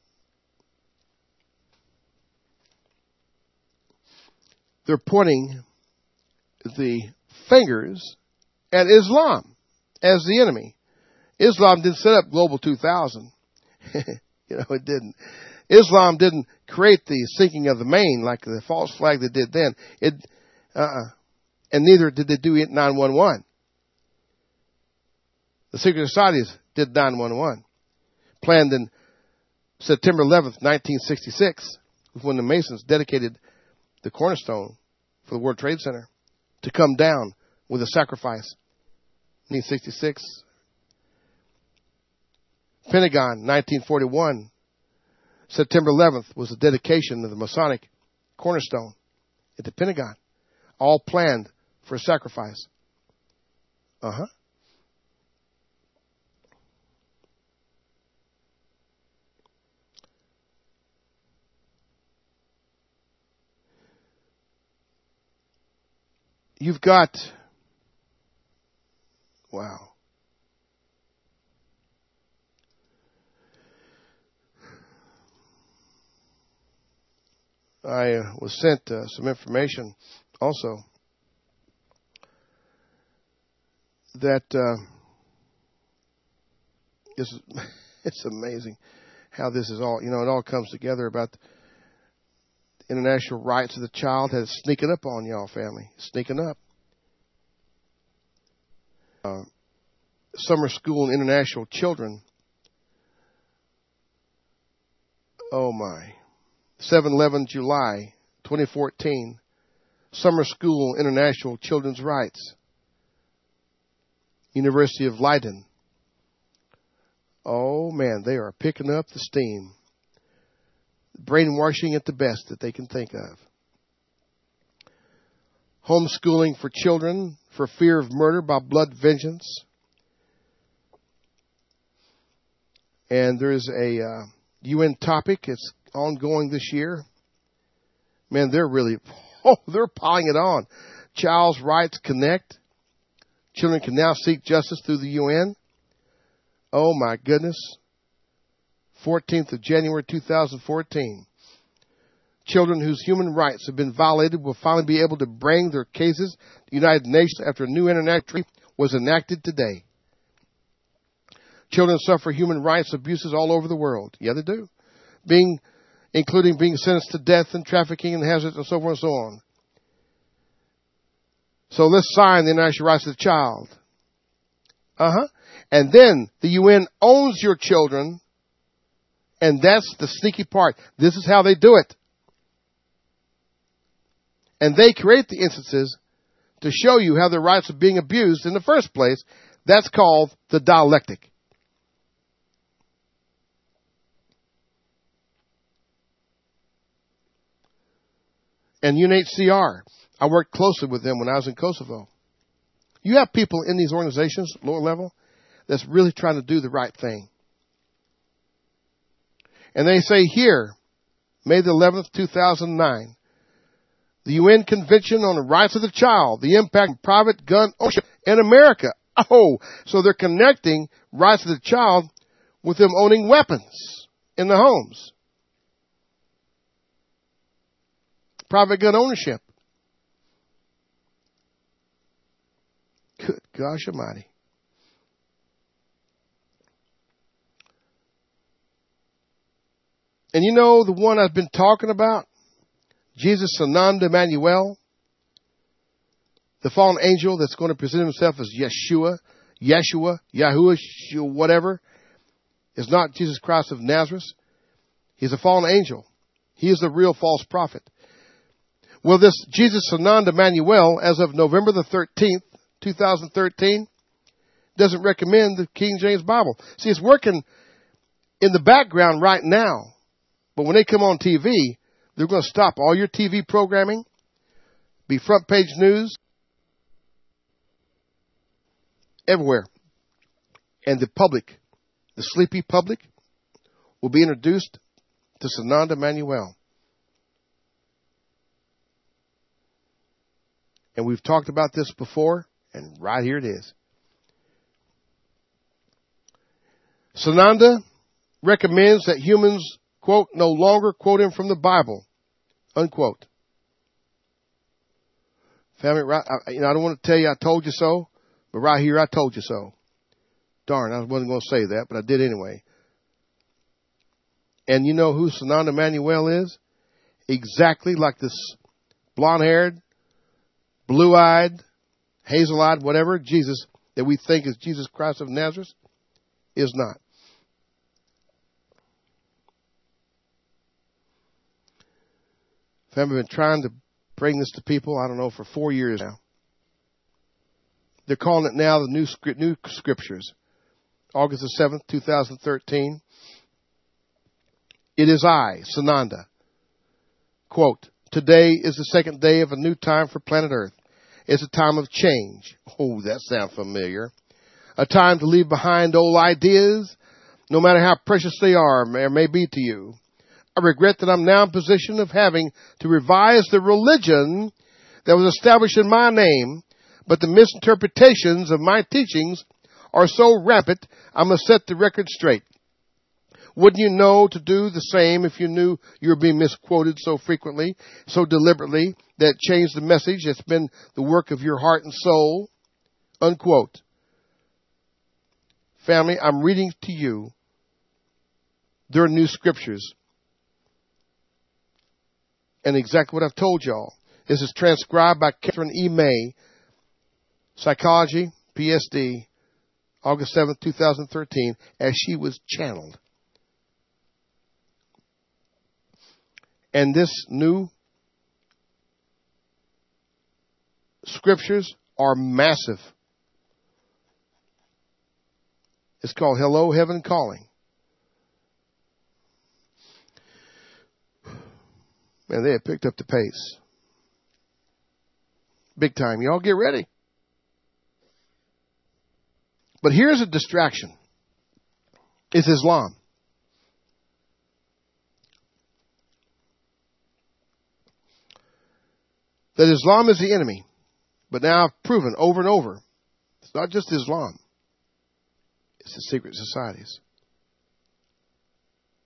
they're pointing the fingers at Islam as the enemy. Islam didn't set up Global two thousand. You know, it didn't. Islam didn't create the sinking of the Maine like the false flag they did then. It, uh-uh. And neither did they do nine one one. The secret societies did nine one one. Planned in September eleventh, nineteen sixty-six, when the Masons dedicated the cornerstone for the World Trade Center to come down with a sacrifice. nineteen sixty-six. Pentagon, nineteen forty-one. September eleventh was the dedication of the Masonic cornerstone at the Pentagon. All planned for a sacrifice. Uh-huh. You've got, wow. I uh, was sent uh, some information also that uh, this is, it's amazing how this is all, you know, it all comes together about the international rights of the child has sneaking up on y'all, family, sneaking up. Uh, summer school and international children. Oh my. seven eleven July twenty fourteen, Summer School International Children's Rights, University of Leiden. Oh man, they are picking up the steam. Brainwashing at the best that they can think of. Homeschooling for children for fear of murder by blood vengeance. And there's a uh, U N topic. It's ongoing this year. Man, they're really, oh, they're piling it on. Child's Rights Connect. Children can now seek justice through the U N. Oh my goodness. fourteenth of January two thousand fourteen. Children whose human rights have been violated will finally be able to bring their cases to the United Nations after a new international treaty was enacted today. Children suffer human rights abuses all over the world. Yeah, they do. Being, including being sentenced to death and trafficking and hazards and so forth and so on. So let's sign the International Rights of the Child. Uh-huh. And then the U N owns your children, and that's the sneaky part. This is how they do it. And they create the instances to show you how their rights are being abused in the first place. That's called the dialectic. And U N H C R, I worked closely with them when I was in Kosovo. You have people in these organizations, lower level, that's really trying to do the right thing. And they say here, May the eleventh, two thousand nine, the U N Convention on the Rights of the Child, the impact of private gun ownership in America. Oh, so they're connecting rights of the child with them owning weapons in the homes. Private gun ownership. Good gosh almighty. And you know the one I've been talking about? Jesus Sananda Emmanuel, the fallen angel that's going to present himself as Yeshua, Yeshua, Yahuwah, whatever, is not Jesus Christ of Nazareth. He's a fallen angel. He is the real false prophet. Well, this Jesus Sananda Emmanuel, as of November the thirteenth, two thousand thirteen, doesn't recommend the King James Bible. See, it's working in the background right now. But when they come on T V, they're going to stop all your T V programming, be front page news, everywhere. And the public, the sleepy public, will be introduced to Sananda Emmanuel. And we've talked about this before, and right here it is. Sananda recommends that humans, quote, no longer quote him from the Bible, unquote. Family, right, I, you know, I don't want to tell you I told you so, but right here I told you so. Darn, I wasn't going to say that, but I did anyway. And you know who Sananda Emmanuel is? Exactly like this blonde-haired, blue-eyed, hazel-eyed, whatever, Jesus that we think is Jesus Christ of Nazareth is not. I've been trying to bring this to people, I don't know, for four years now. They're calling it now the New, new Scriptures. August the seventh, two thousand thirteen. It is I, Sananda. Quote, today is the second day of a new time for planet Earth. It's a time of change. Oh, that sounds familiar. A time to leave behind old ideas, no matter how precious they are or may be to you. I regret that I'm now in position of having to revise the religion that was established in my name, but the misinterpretations of my teachings are so rampant, I must set the record straight. Wouldn't you know to do the same if you knew you were being misquoted so frequently, so deliberately, that changed the message that's been the work of your heart and soul? Unquote. Family, I'm reading to you their new scriptures. And exactly what I've told y'all. This is transcribed by Catherine E. May, Psychology, P S D, August seventh, two thousand thirteen, as she was channeled. And this new scriptures are massive. It's called Hello, Heaven Calling. Man, they have picked up the pace. Big time. Y'all get ready. But here's a distraction. It's Islam. That Islam is the enemy. But now I've proven over and over, it's not just Islam. It's the secret societies.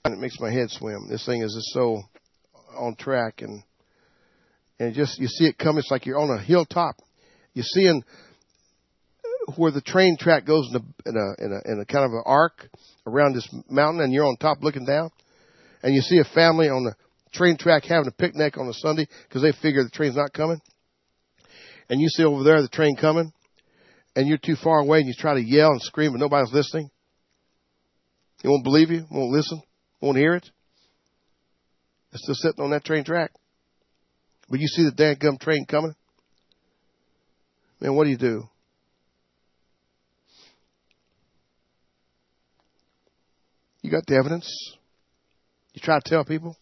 it makes my head swim. This thing is just so on track, and and just you see it coming. It's like you're on a hilltop. You're seeing where the train track goes in a in a in a, in a kind of an arc around this mountain, and you're on top looking down, and you see a family on the train track having a picnic on a Sunday because they figure the train's not coming, and you see over there the train coming, and you're too far away, and you try to yell and scream, but nobody's listening. They won't believe you, won't listen, won't hear it. It's still sitting on that train track. But you see the dadgum train coming. Man, what do you do? You got the evidence. You try to tell people.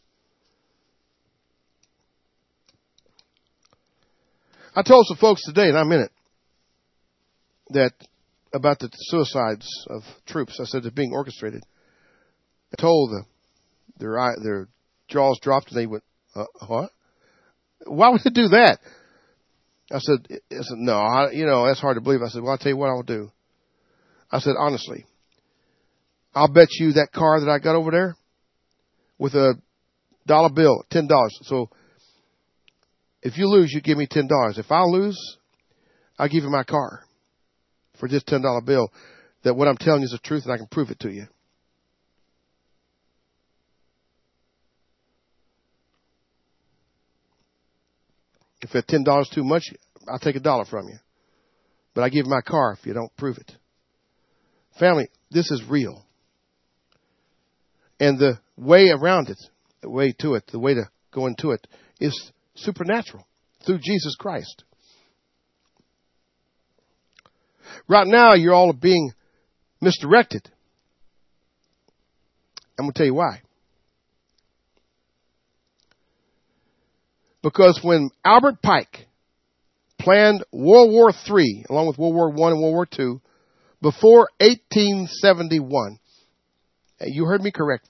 I told some folks today, and I meant it, that about the suicides of troops. I said they're being orchestrated. I told them their eye, their jaws dropped, and they went, uh, "What? Why would they do that?" I said, I said, "No, I, you know that's hard to believe." I said, "Well, I'll tell you what I'll do." I said, "Honestly, I'll bet you that car that I got over there with a dollar bill, ten dollars. So if you lose, you give me ten dollars. If I lose, I'll give you my car for this ten dollar bill. That what I'm telling you is the truth, and I can prove it to you." If that ten dollars is too much, I'll take a dollar from you. But I give you my car if you don't prove it. Family, this is real. And the way around it, the way to it, the way to go into it is supernatural through Jesus Christ. Right now, you're all being misdirected. I'm going to tell you why. Because when Albert Pike planned World War Three, along with World War One and World War Two, before eighteen seventy-one, you heard me correct.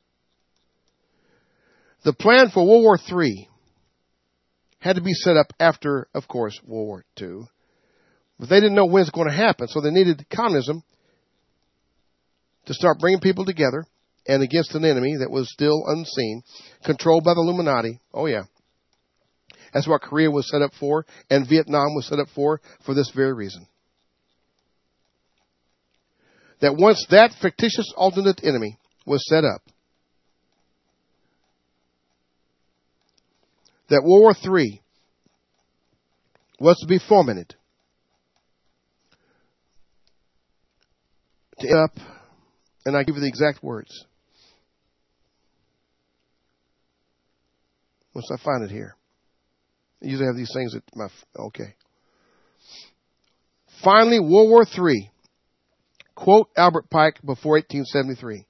The plan for World War Three had to be set up after, of course, World War Two. But they didn't know when it's going to happen, so they needed communism to start bringing people together and against an enemy that was still unseen, controlled by the Illuminati. Oh, yeah. That's what Korea was set up for, and Vietnam was set up for, for this very reason. That once that fictitious alternate enemy was set up, that World War Three was to be fomented. To end up, and I give you the exact words. Once I find it here. I usually have these things at my, okay. Finally, World War Three. Quote Albert Pike before eighteen seventy-three.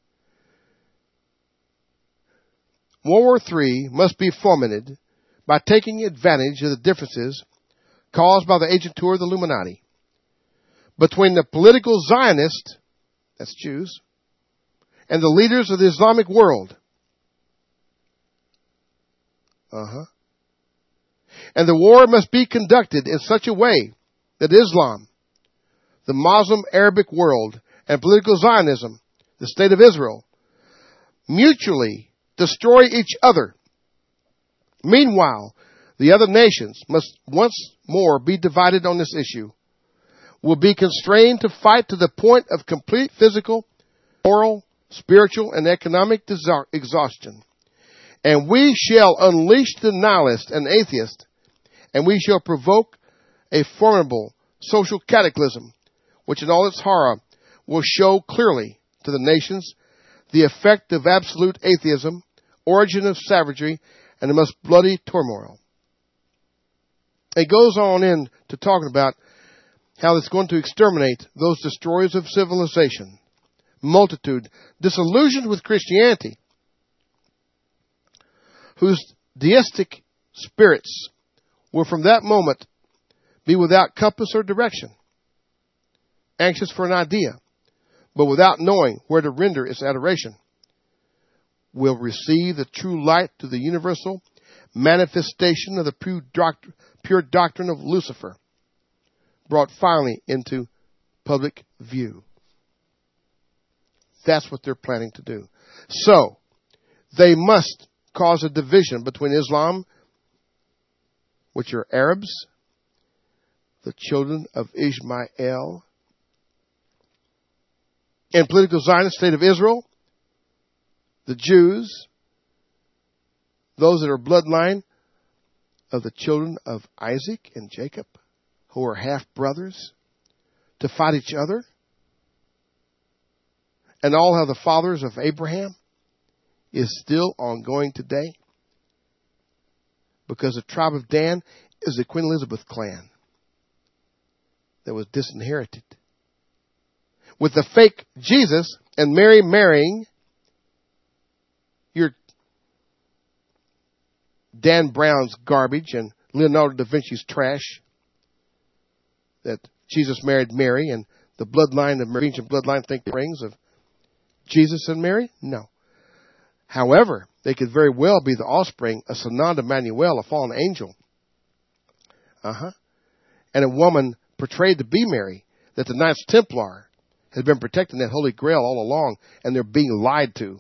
World War Three must be fomented by taking advantage of the differences caused by the agentur of the Illuminati between the political Zionists, that's Jews, and the leaders of the Islamic world. Uh-huh. And the war must be conducted in such a way that Islam, the Muslim Arabic world, and political Zionism, the state of Israel, mutually destroy each other. Meanwhile, the other nations must once more be divided on this issue, will be constrained to fight to the point of complete physical, moral, spiritual, and economic exhaustion. And we shall unleash the nihilist and atheist, and we shall provoke a formidable social cataclysm, which in all its horror will show clearly to the nations the effect of absolute atheism, origin of savagery, and the most bloody turmoil. It goes on in to talking about how it's going to exterminate those destroyers of civilization, multitude disillusioned with Christianity, whose deistic spirits will from that moment be without compass or direction, anxious for an idea, but without knowing where to render its adoration, will receive the true light to the universal manifestation of the pure, doct- pure doctrine of Lucifer, brought finally into public view. That's what they're planning to do. So, they must cause a division between Islam, which are Arabs, the children of Ishmael, and political Zionist state of Israel, the Jews, those that are bloodline of the children of Isaac and Jacob, who are half-brothers, to fight each other, and all have the fathers of Abraham, is still ongoing today, because the tribe of Dan is the Queen Elizabeth clan that was disinherited. With the fake Jesus and Mary marrying your Dan Brown's garbage and Leonardo da Vinci's trash, that Jesus married Mary, and the bloodline of Mary, ancient bloodline think brings of Jesus and Mary? No. However, they could very well be the offspring of Sananda Manuel, a fallen angel. Uh-huh. And a woman portrayed to be Mary, that the Knights Templar had been protecting that Holy Grail all along, and they're being lied to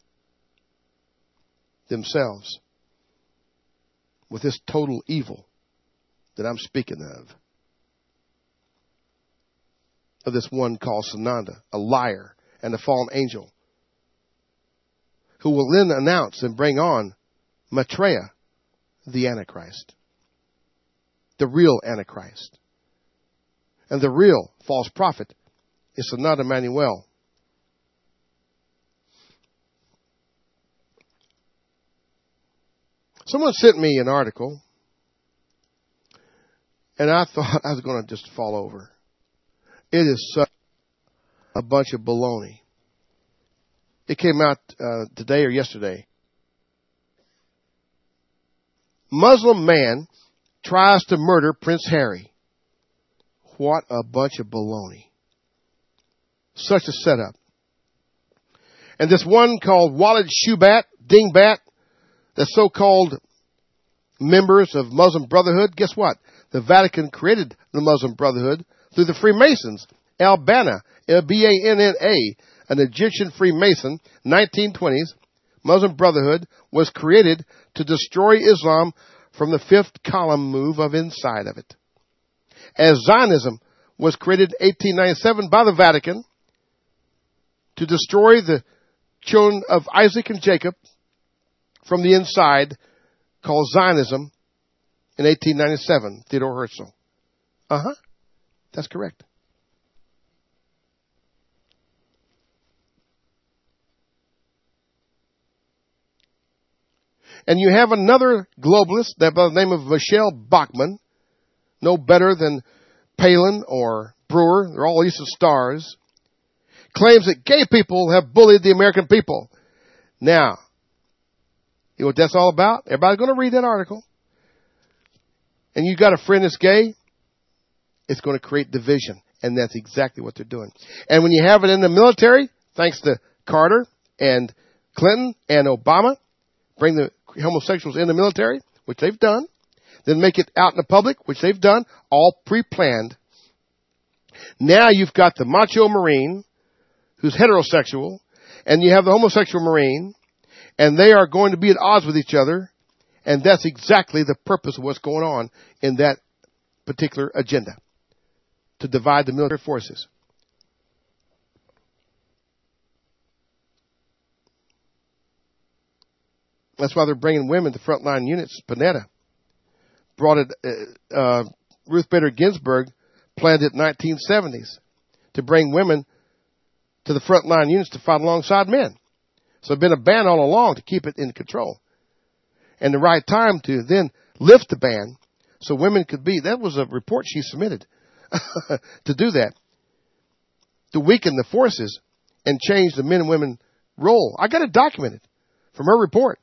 themselves with this total evil that I'm speaking of. Of this one called Sananda, a liar and a fallen angel, who will then announce and bring on Maitreya, the Antichrist, the real Antichrist. And the real false prophet is Sananda Manuel. Someone sent me an article, and I thought I was going to just fall over. It is such a bunch of baloney. It came out uh, today or yesterday. Muslim man tries to murder Prince Harry. What a bunch of baloney. Such a setup. And this one called Walid Shoebat, Dingbat, the so-called members of Muslim Brotherhood, guess what? The Vatican created the Muslim Brotherhood through the Freemasons. Al-Banna, B A N N A, an Egyptian Freemason, nineteen twenties, Muslim Brotherhood was created to destroy Islam from the fifth column move of inside of it. As Zionism was created in eighteen ninety-seven by the Vatican to destroy the children of Isaac and Jacob from the inside, called Zionism in eighteen ninety-seven, Theodore Herzl. Uh-huh. That's correct. And you have another globalist that by the name of Michelle Bachmann, no better than Palin or Brewer, they're all Eastern stars, claims that gay people have bullied the American people. Now, you know what that's all about? Everybody's going to read that article. And you got a friend that's gay, it's going to create division. And that's exactly what they're doing. And when you have it in the military, thanks to Carter and Clinton and Obama, bring the homosexuals in the military, which they've done, then make it out in the public, which they've done, all pre-planned. Now you've got the macho Marine, who's heterosexual, and you have the homosexual Marine, and they are going to be at odds with each other, and that's exactly the purpose of what's going on in that particular agenda, to divide the military forces. That's why they're bringing women to frontline units. Panetta brought it, uh, uh, Ruth Bader Ginsburg planned it in the nineteen seventies to bring women to the frontline units to fight alongside men. So it's been a ban all along to keep it in control. And the right time to then lift the ban so women could be, that was a report she submitted to do that, to weaken the forces and change the men and women role. I got it documented from her report.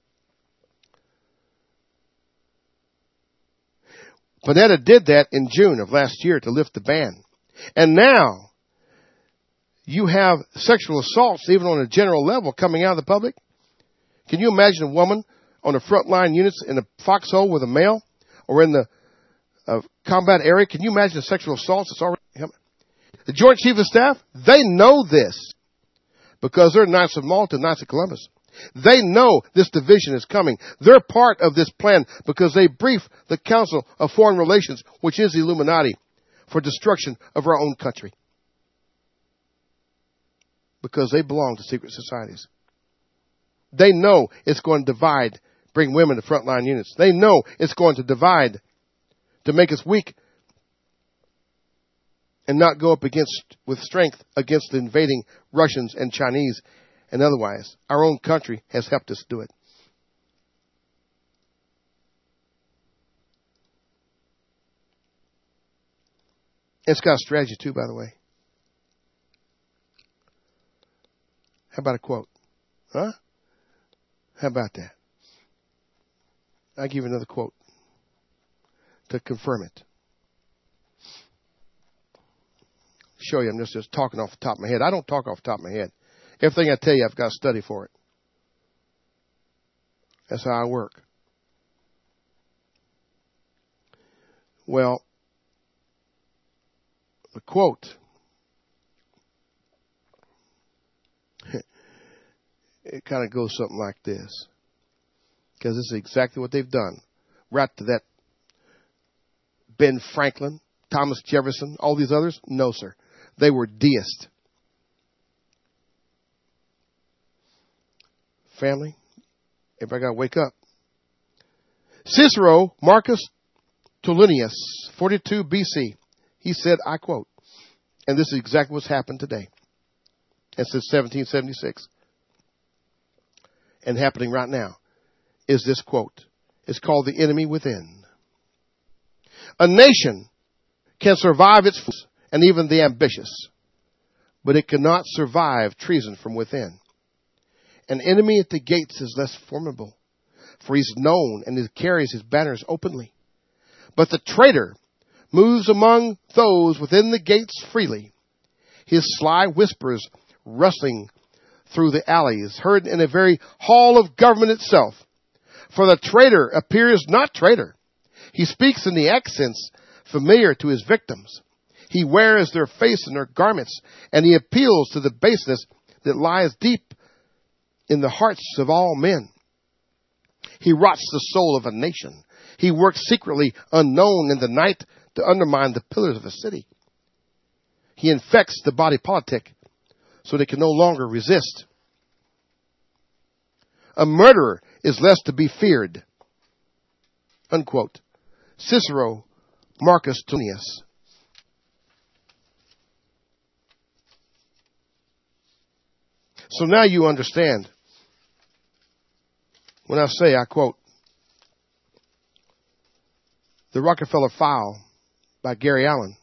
Panetta did that in June of last year to lift the ban. And now you have sexual assaults even on a general level coming out of the public. Can you imagine a woman on the frontline units in a foxhole with a male or in the uh, combat area? Can you imagine the sexual assaults that's already happening? The Joint Chief of Staff, they know this because they're Knights of Malta, Knights of Columbus. They know this division is coming. They're part of this plan because they brief the Council of Foreign Relations, which is the Illuminati, for destruction of our own country. Because they belong to secret societies. They know it's going to divide, bring women to frontline units. They know it's going to divide to make us weak and not go up against with strength against the invading Russians and Chinese and otherwise. Our own country has helped us do it. It's got a strategy too, by the way. How about a quote? Huh? How about that? I'll give you another quote to confirm it. Show you, I'm just, just talking off the top of my head. I don't talk off the top of my head. Everything I tell you, I've got to study for it. That's how I work. Well, the quote, it kind of goes something like this. Because this is exactly what they've done. Right to that Ben Franklin, Thomas Jefferson, all these others? No, sir. They were deists. Family, everybody got to wake up. Cicero Marcus Tullianus, forty-two B C, he said, I quote, and this is exactly what's happened today. And since seventeen seventy-six. And happening right now is this quote. It's called The Enemy Within. A nation can survive its fools and even the ambitious, but it cannot survive treason from within. An enemy at the gates is less formidable, for he's known and he carries his banners openly. But the traitor moves among those within the gates freely. His sly whispers rustling through the alleys, heard in a very hall of government itself. For the traitor appears not traitor. He speaks in the accents familiar to his victims. He wears their face in their garments, and he appeals to the baseness that lies deep in the hearts of all men. He rots the soul of a nation. He works secretly unknown in the night to undermine the pillars of a city. He infects the body politic so they can no longer resist. A murderer is less to be feared. Unquote. Cicero Marcus Tullianus. So now you understand when I say, I quote, The Rockefeller File by Gary Allen.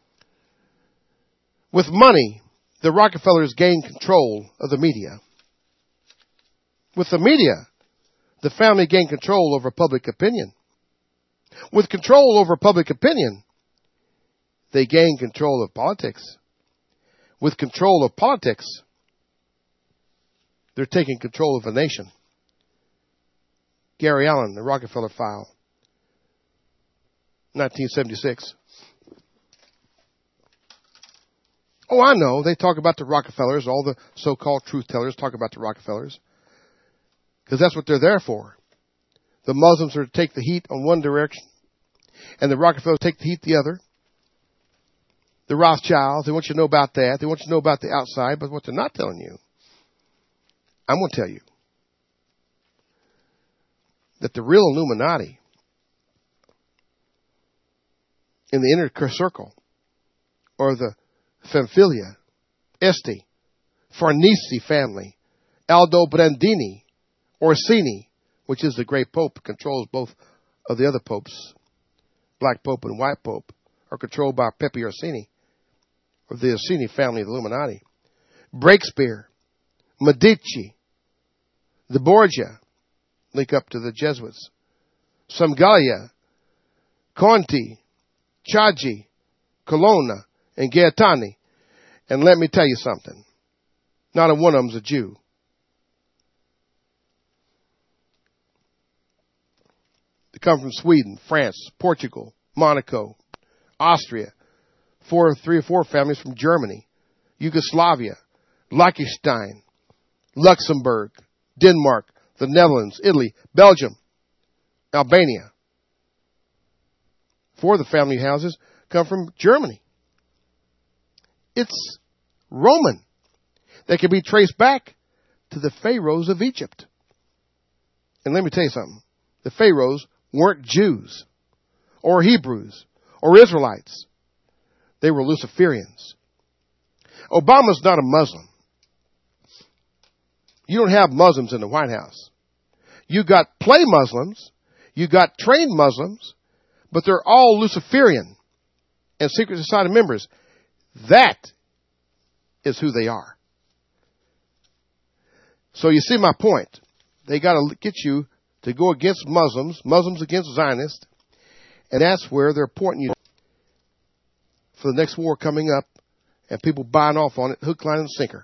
With money, the Rockefellers gained control of the media. With the media, the family gained control over public opinion. With control over public opinion, they gained control of politics. With control of politics, they're taking control of a nation. Gary Allen, The Rockefeller File, nineteen seventy-six. Oh, I know. They talk about the Rockefellers. All the so-called truth tellers talk about the Rockefellers. Because that's what they're there for. The Muslims are to take the heat on one direction, and the Rockefellers take the heat the other. The Rothschilds, they want you to know about that. They want you to know about the outside, but what they're not telling you, I'm going to tell you that the real Illuminati in the inner circle, or the Famiglia, Este, Farnese family, Aldobrandini, Orsini, which is the great pope, controls both of the other popes, black pope and white pope, are controlled by Pepe Orsini, or the Orsini family of the Illuminati. Breakspear, Medici, the Borgia, link up to the Jesuits, Samgalia, Conti, Chaggi, Colonna, and Gaetani. And let me tell you something. Not a one of them's a Jew. They come from Sweden, France, Portugal, Monaco, Austria. Four, three or four families from Germany, Yugoslavia, Liechtenstein, Luxembourg, Denmark, the Netherlands, Italy, Belgium, Albania. Four of the family houses come from Germany. It's Roman. They can be traced back to the pharaohs of Egypt. And let me tell you something. The pharaohs weren't Jews or Hebrews or Israelites. They were Luciferians. Obama's not a Muslim. You don't have Muslims in the White House. You got play Muslims. You got trained Muslims. But they're all Luciferian and secret society members. That is who they are. So you see my point. They got to get you to go against Muslims, Muslims against Zionists, and that's where they're pointing you for the next war coming up, and people buying off on it, hook, line, and sinker.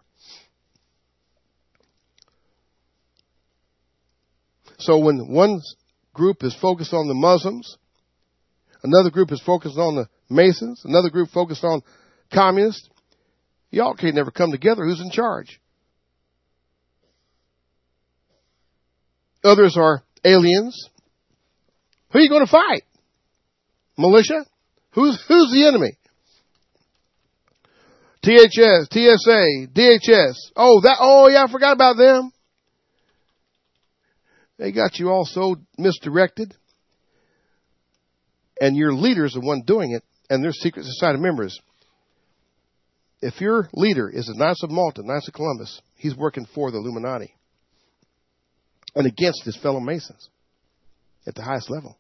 So when one group is focused on the Muslims, another group is focused on the Masons, another group focused on communists, y'all can't never come together. Who's in charge? Others are aliens. Who are you going to fight? Militia? Who's who's the enemy? T H S, T S A, D H S. Oh, that. Oh, yeah, I forgot about them. They got you all so misdirected. And your leader's the one doing it, and they're secret society members. If your leader is a Knights of Malta, Knights of Columbus, he's working for the Illuminati and against his fellow Masons at the highest level.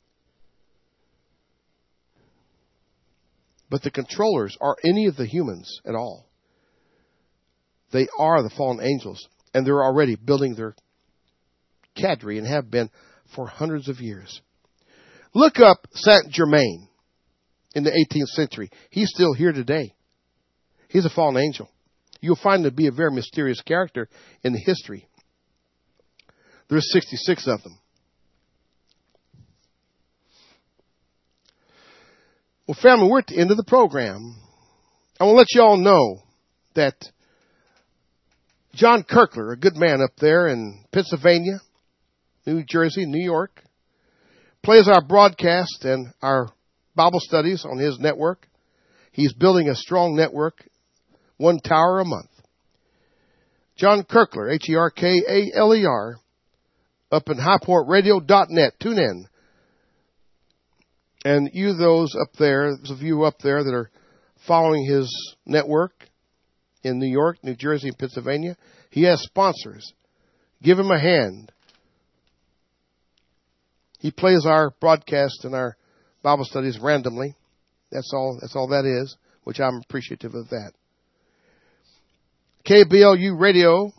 But the controllers are any of the humans at all. They are the fallen angels, and they're already building their cadre and have been for hundreds of years. Look up Saint Germain in the eighteenth century. He's still here today. He's a fallen angel. You'll find him to be a very mysterious character in the history. There's sixty-six of them. Well, family, we're at the end of the program. I want to let you all know that John Kirkler, a good man up there in Pennsylvania, New Jersey, New York, plays our broadcast and our Bible studies on his network. He's building a strong network, one tower a month. John Kirkler, H E R K A L E R, up in high port radio dot net. Tune in. And you those up there, those of you up there that are following his network in New York, New Jersey, and Pennsylvania, he has sponsors. Give him a hand. He plays our broadcast and our Bible studies randomly. That's all, that's all that is, which I'm appreciative of that. K B L U Radio,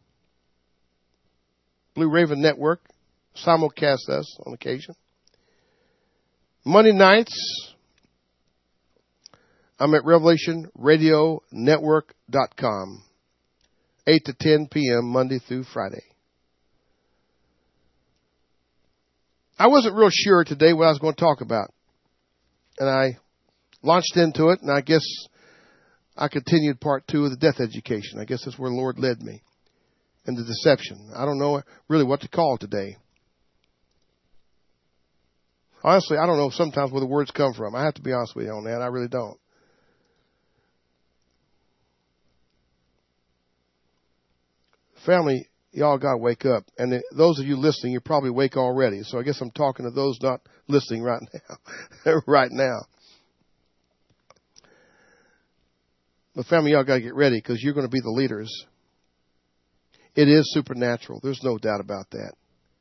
Blue Raven Network, simulcast us on occasion. Monday nights, I'm at revelation radio network dot com, eight to ten p.m. Monday through Friday. I wasn't real sure today what I was going to talk about, and I launched into it, and I guess I continued part two of the death education. I guess that's where the Lord led me, and the deception. I don't know really what to call it today. Honestly, I don't know sometimes where the words come from. I have to be honest with you on that. I really don't. Family, y'all got to wake up. And those of you listening, you're probably awake already. So I guess I'm talking to those not listening right now. right now. But family, y'all got to get ready because you're going to be the leaders. It is supernatural. There's no doubt about that.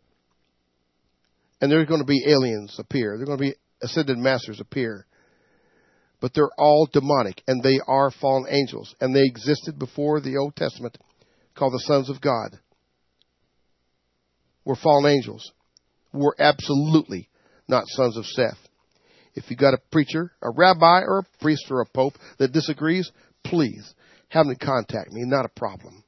And there's going to be aliens appear. There are going to be ascended masters appear. But they're all demonic, and they are fallen angels. And they existed before the Old Testament, called the sons of God. We're fallen angels. We're absolutely not sons of Seth. If you got a preacher, a rabbi, or a priest, or a pope that disagrees, please have them contact me. Not a problem.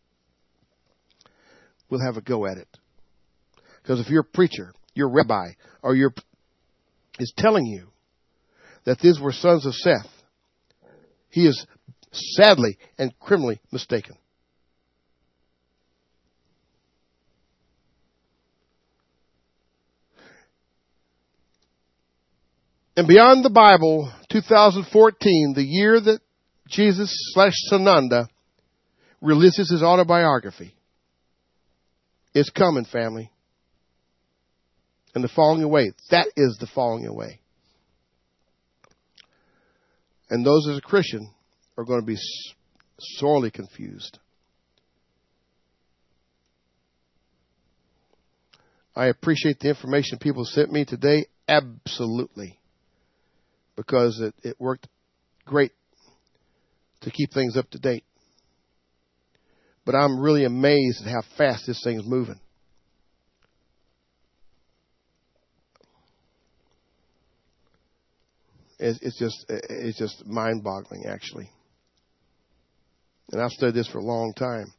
We'll have a go at it. Because if you're a preacher, your rabbi, or your is telling you that these were sons of Seth, he is sadly and criminally mistaken. And Beyond the Bible, two thousand fourteen, the year that Jesus slash Sananda releases his autobiography. It's coming, family. And the falling away, that is the falling away. And those as a Christian are going to be sorely confused. I appreciate the information people sent me today, absolutely. Because it, it worked great to keep things up to date. But I'm really amazed at how fast this thing is moving. It's, it's just it's just mind-boggling, actually. And I've studied this for a long time.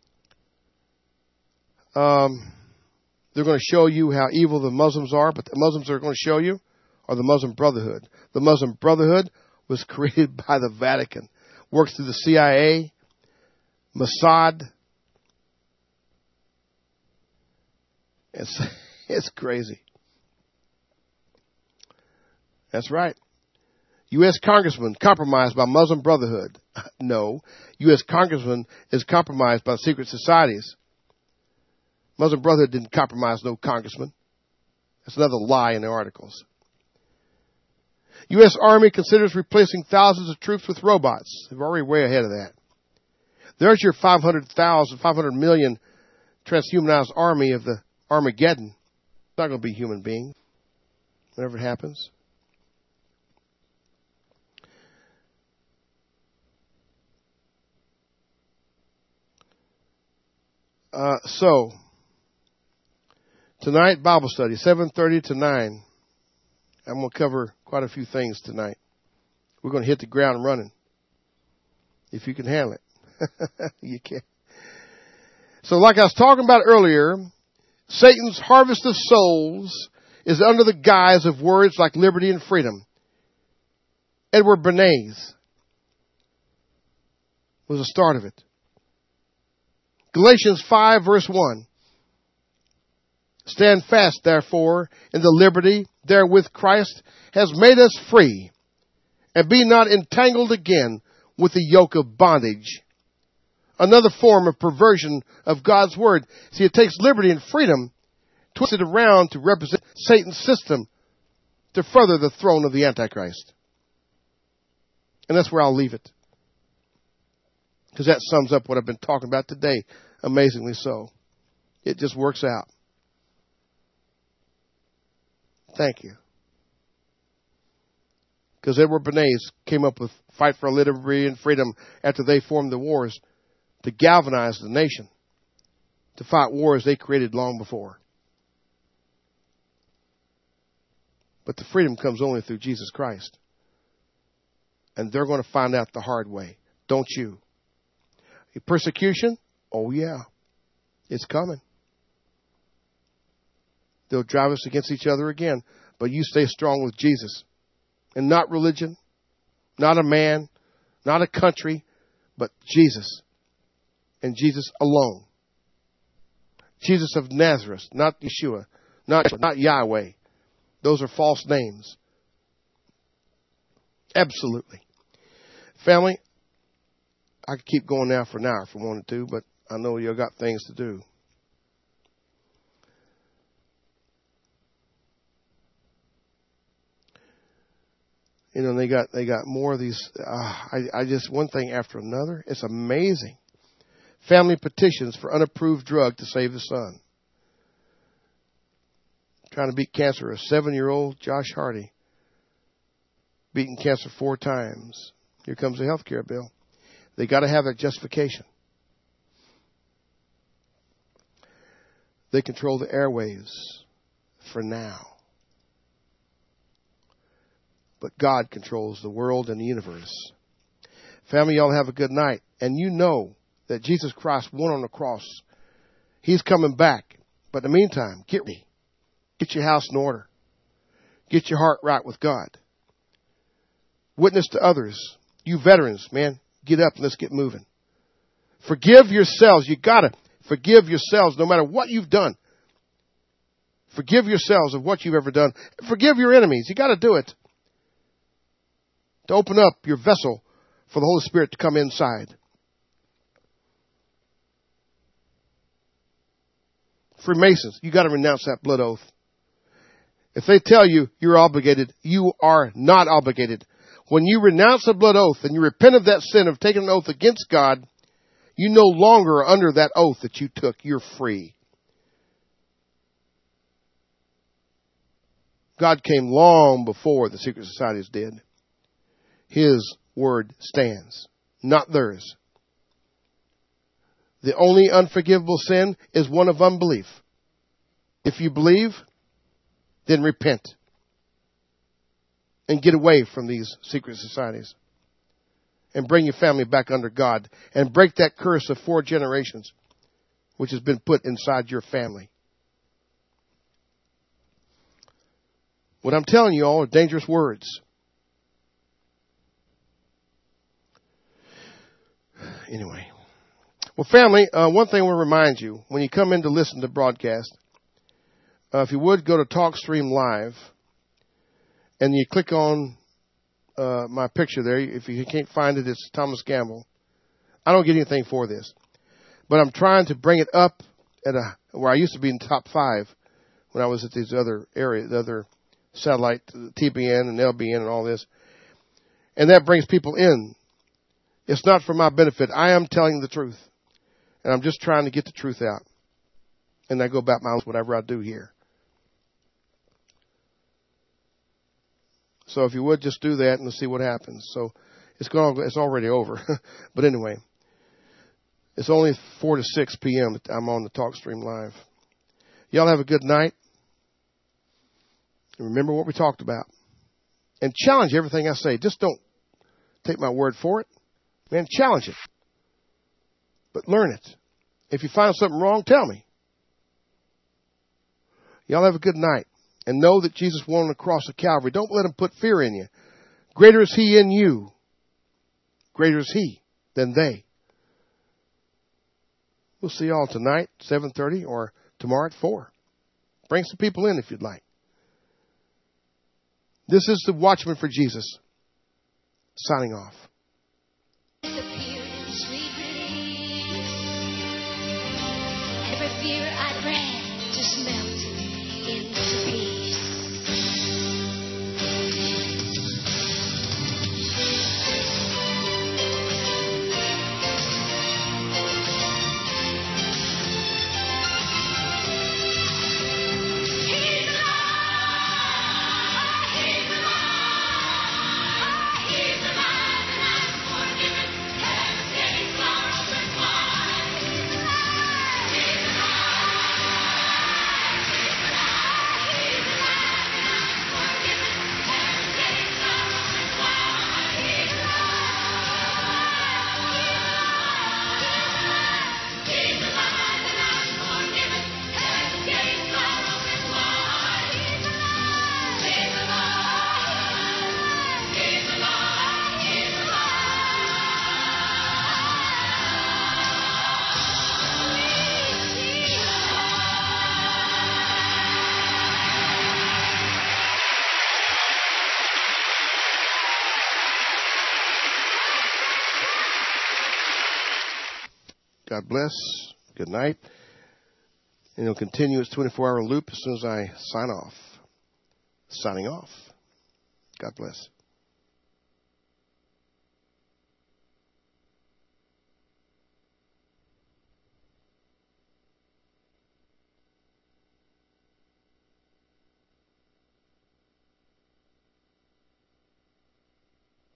Um, they're going to show you how evil the Muslims are, but the Muslims are going to show you are the Muslim Brotherhood. The Muslim Brotherhood was created by the Vatican. Works through the C I A, Mossad. It's, it's crazy. That's right. U S Congressman compromised by Muslim Brotherhood. No. U S Congressman is compromised by secret societies. Muslim Brotherhood didn't compromise no congressman. That's another lie in the articles. U S Army considers replacing thousands of troops with robots. They're already way ahead of that. There's your five hundred thousand, five hundred million transhumanized army of the Armageddon. It's not going to be human beings whenever it happens. Uh, so, tonight, Bible study, seven thirty to nine. I'm going to cover quite a few things tonight. We're going to hit the ground running. If you can handle it. You can. So like I was talking about earlier, Satan's harvest of souls is under the guise of words like liberty and freedom. Edward Bernays was the start of it. Galatians five verse one. Stand fast, therefore, in the liberty therewith Christ has made us free, and be not entangled again with the yoke of bondage. Another form of perversion of God's word. See, it takes liberty and freedom, twists it around to represent Satan's system to further the throne of the Antichrist. And that's where I'll leave it. Because that sums up what I've been talking about today, amazingly so. It just works out. Thank you. Because Edward Bernays came up with Fight for Liberty and Freedom after they formed the wars to galvanize the nation to fight wars they created long before. But the freedom comes only through Jesus Christ. And they're going to find out the hard way. Don't you? Persecution? Oh, yeah. It's coming. They'll drive us against each other again. But you stay strong with Jesus. And not religion, not a man, not a country, but Jesus. And Jesus alone. Jesus of Nazareth, not Yeshua, not, not Yahweh. Those are false names. Absolutely. Family, I could keep going now for an hour if I wanted to, but I know you've got things to do. You know, they got they got more of these. Uh, I, I just one thing after another. It's amazing. Family petitions for unapproved drug to save the son. Trying to beat cancer. A seven-year-old Josh Hardy beaten cancer four times. Here comes the health care bill. They got to have a justification. They control the airwaves for now. But God controls the world and the universe. Family, y'all have a good night. And you know that Jesus Christ won on the cross. He's coming back. But in the meantime, get ready. Get your house in order. Get your heart right with God. Witness to others. You veterans, man, get up and let's get moving. Forgive yourselves. You got to forgive yourselves no matter what you've done. Forgive yourselves of what you've ever done. Forgive your enemies. You got to do it. to open up your vessel for the Holy Spirit to come inside. Freemasons, you got to renounce that blood oath. If they tell you you're obligated, you are not obligated. When you renounce the blood oath and you repent of that sin of taking an oath against God, you no longer are under that oath that you took. You're free. God came long before the secret societies did. His word stands, not theirs. The only unforgivable sin is one of unbelief. If you believe, then repent and get away from these secret societies and bring your family back under God and break that curse of four generations which has been put inside your family. What I'm telling you all are dangerous words. Anyway. Well, family, uh, one thing I want to remind you, when you come in to listen to the broadcast, uh, if you would, go to TalkStream Live, and you click on uh, my picture there. If you can't find it, it's Thomas Gamble. I don't get anything for this, but I'm trying to bring it up at a where I used to be in top five when I was at these other areas, the other satellite, T B N and L B N and all this, and that brings people in. It's not for my benefit. I am telling the truth. And I'm just trying to get the truth out. And I go about my own whatever I do here. So if you would just do that and see what happens. So it's going. It's already over. But anyway, it's only four to six p.m. I'm on the TalkStream Live. Y'all have a good night. And remember what we talked about. And challenge everything I say. Just don't take my word for it. Man, challenge it. But learn it. If you find something wrong, tell me. Y'all have a good night. And know that Jesus won on the cross of Calvary. Don't let him put fear in you. Greater is he in you. Greater is he than they. We'll see y'all tonight, seven thirty, or tomorrow at four. Bring some people in if you'd like. This is the Watchman for Jesus. Signing off. Fear I dread just melted into peace. He's alive, he's alive, he's alive, and I'm forgiven. Heaven's gates are open wide. He's alive, he's God bless. Good night. And it'll continue its twenty-four hour loop as soon as I sign off. Signing off. God bless.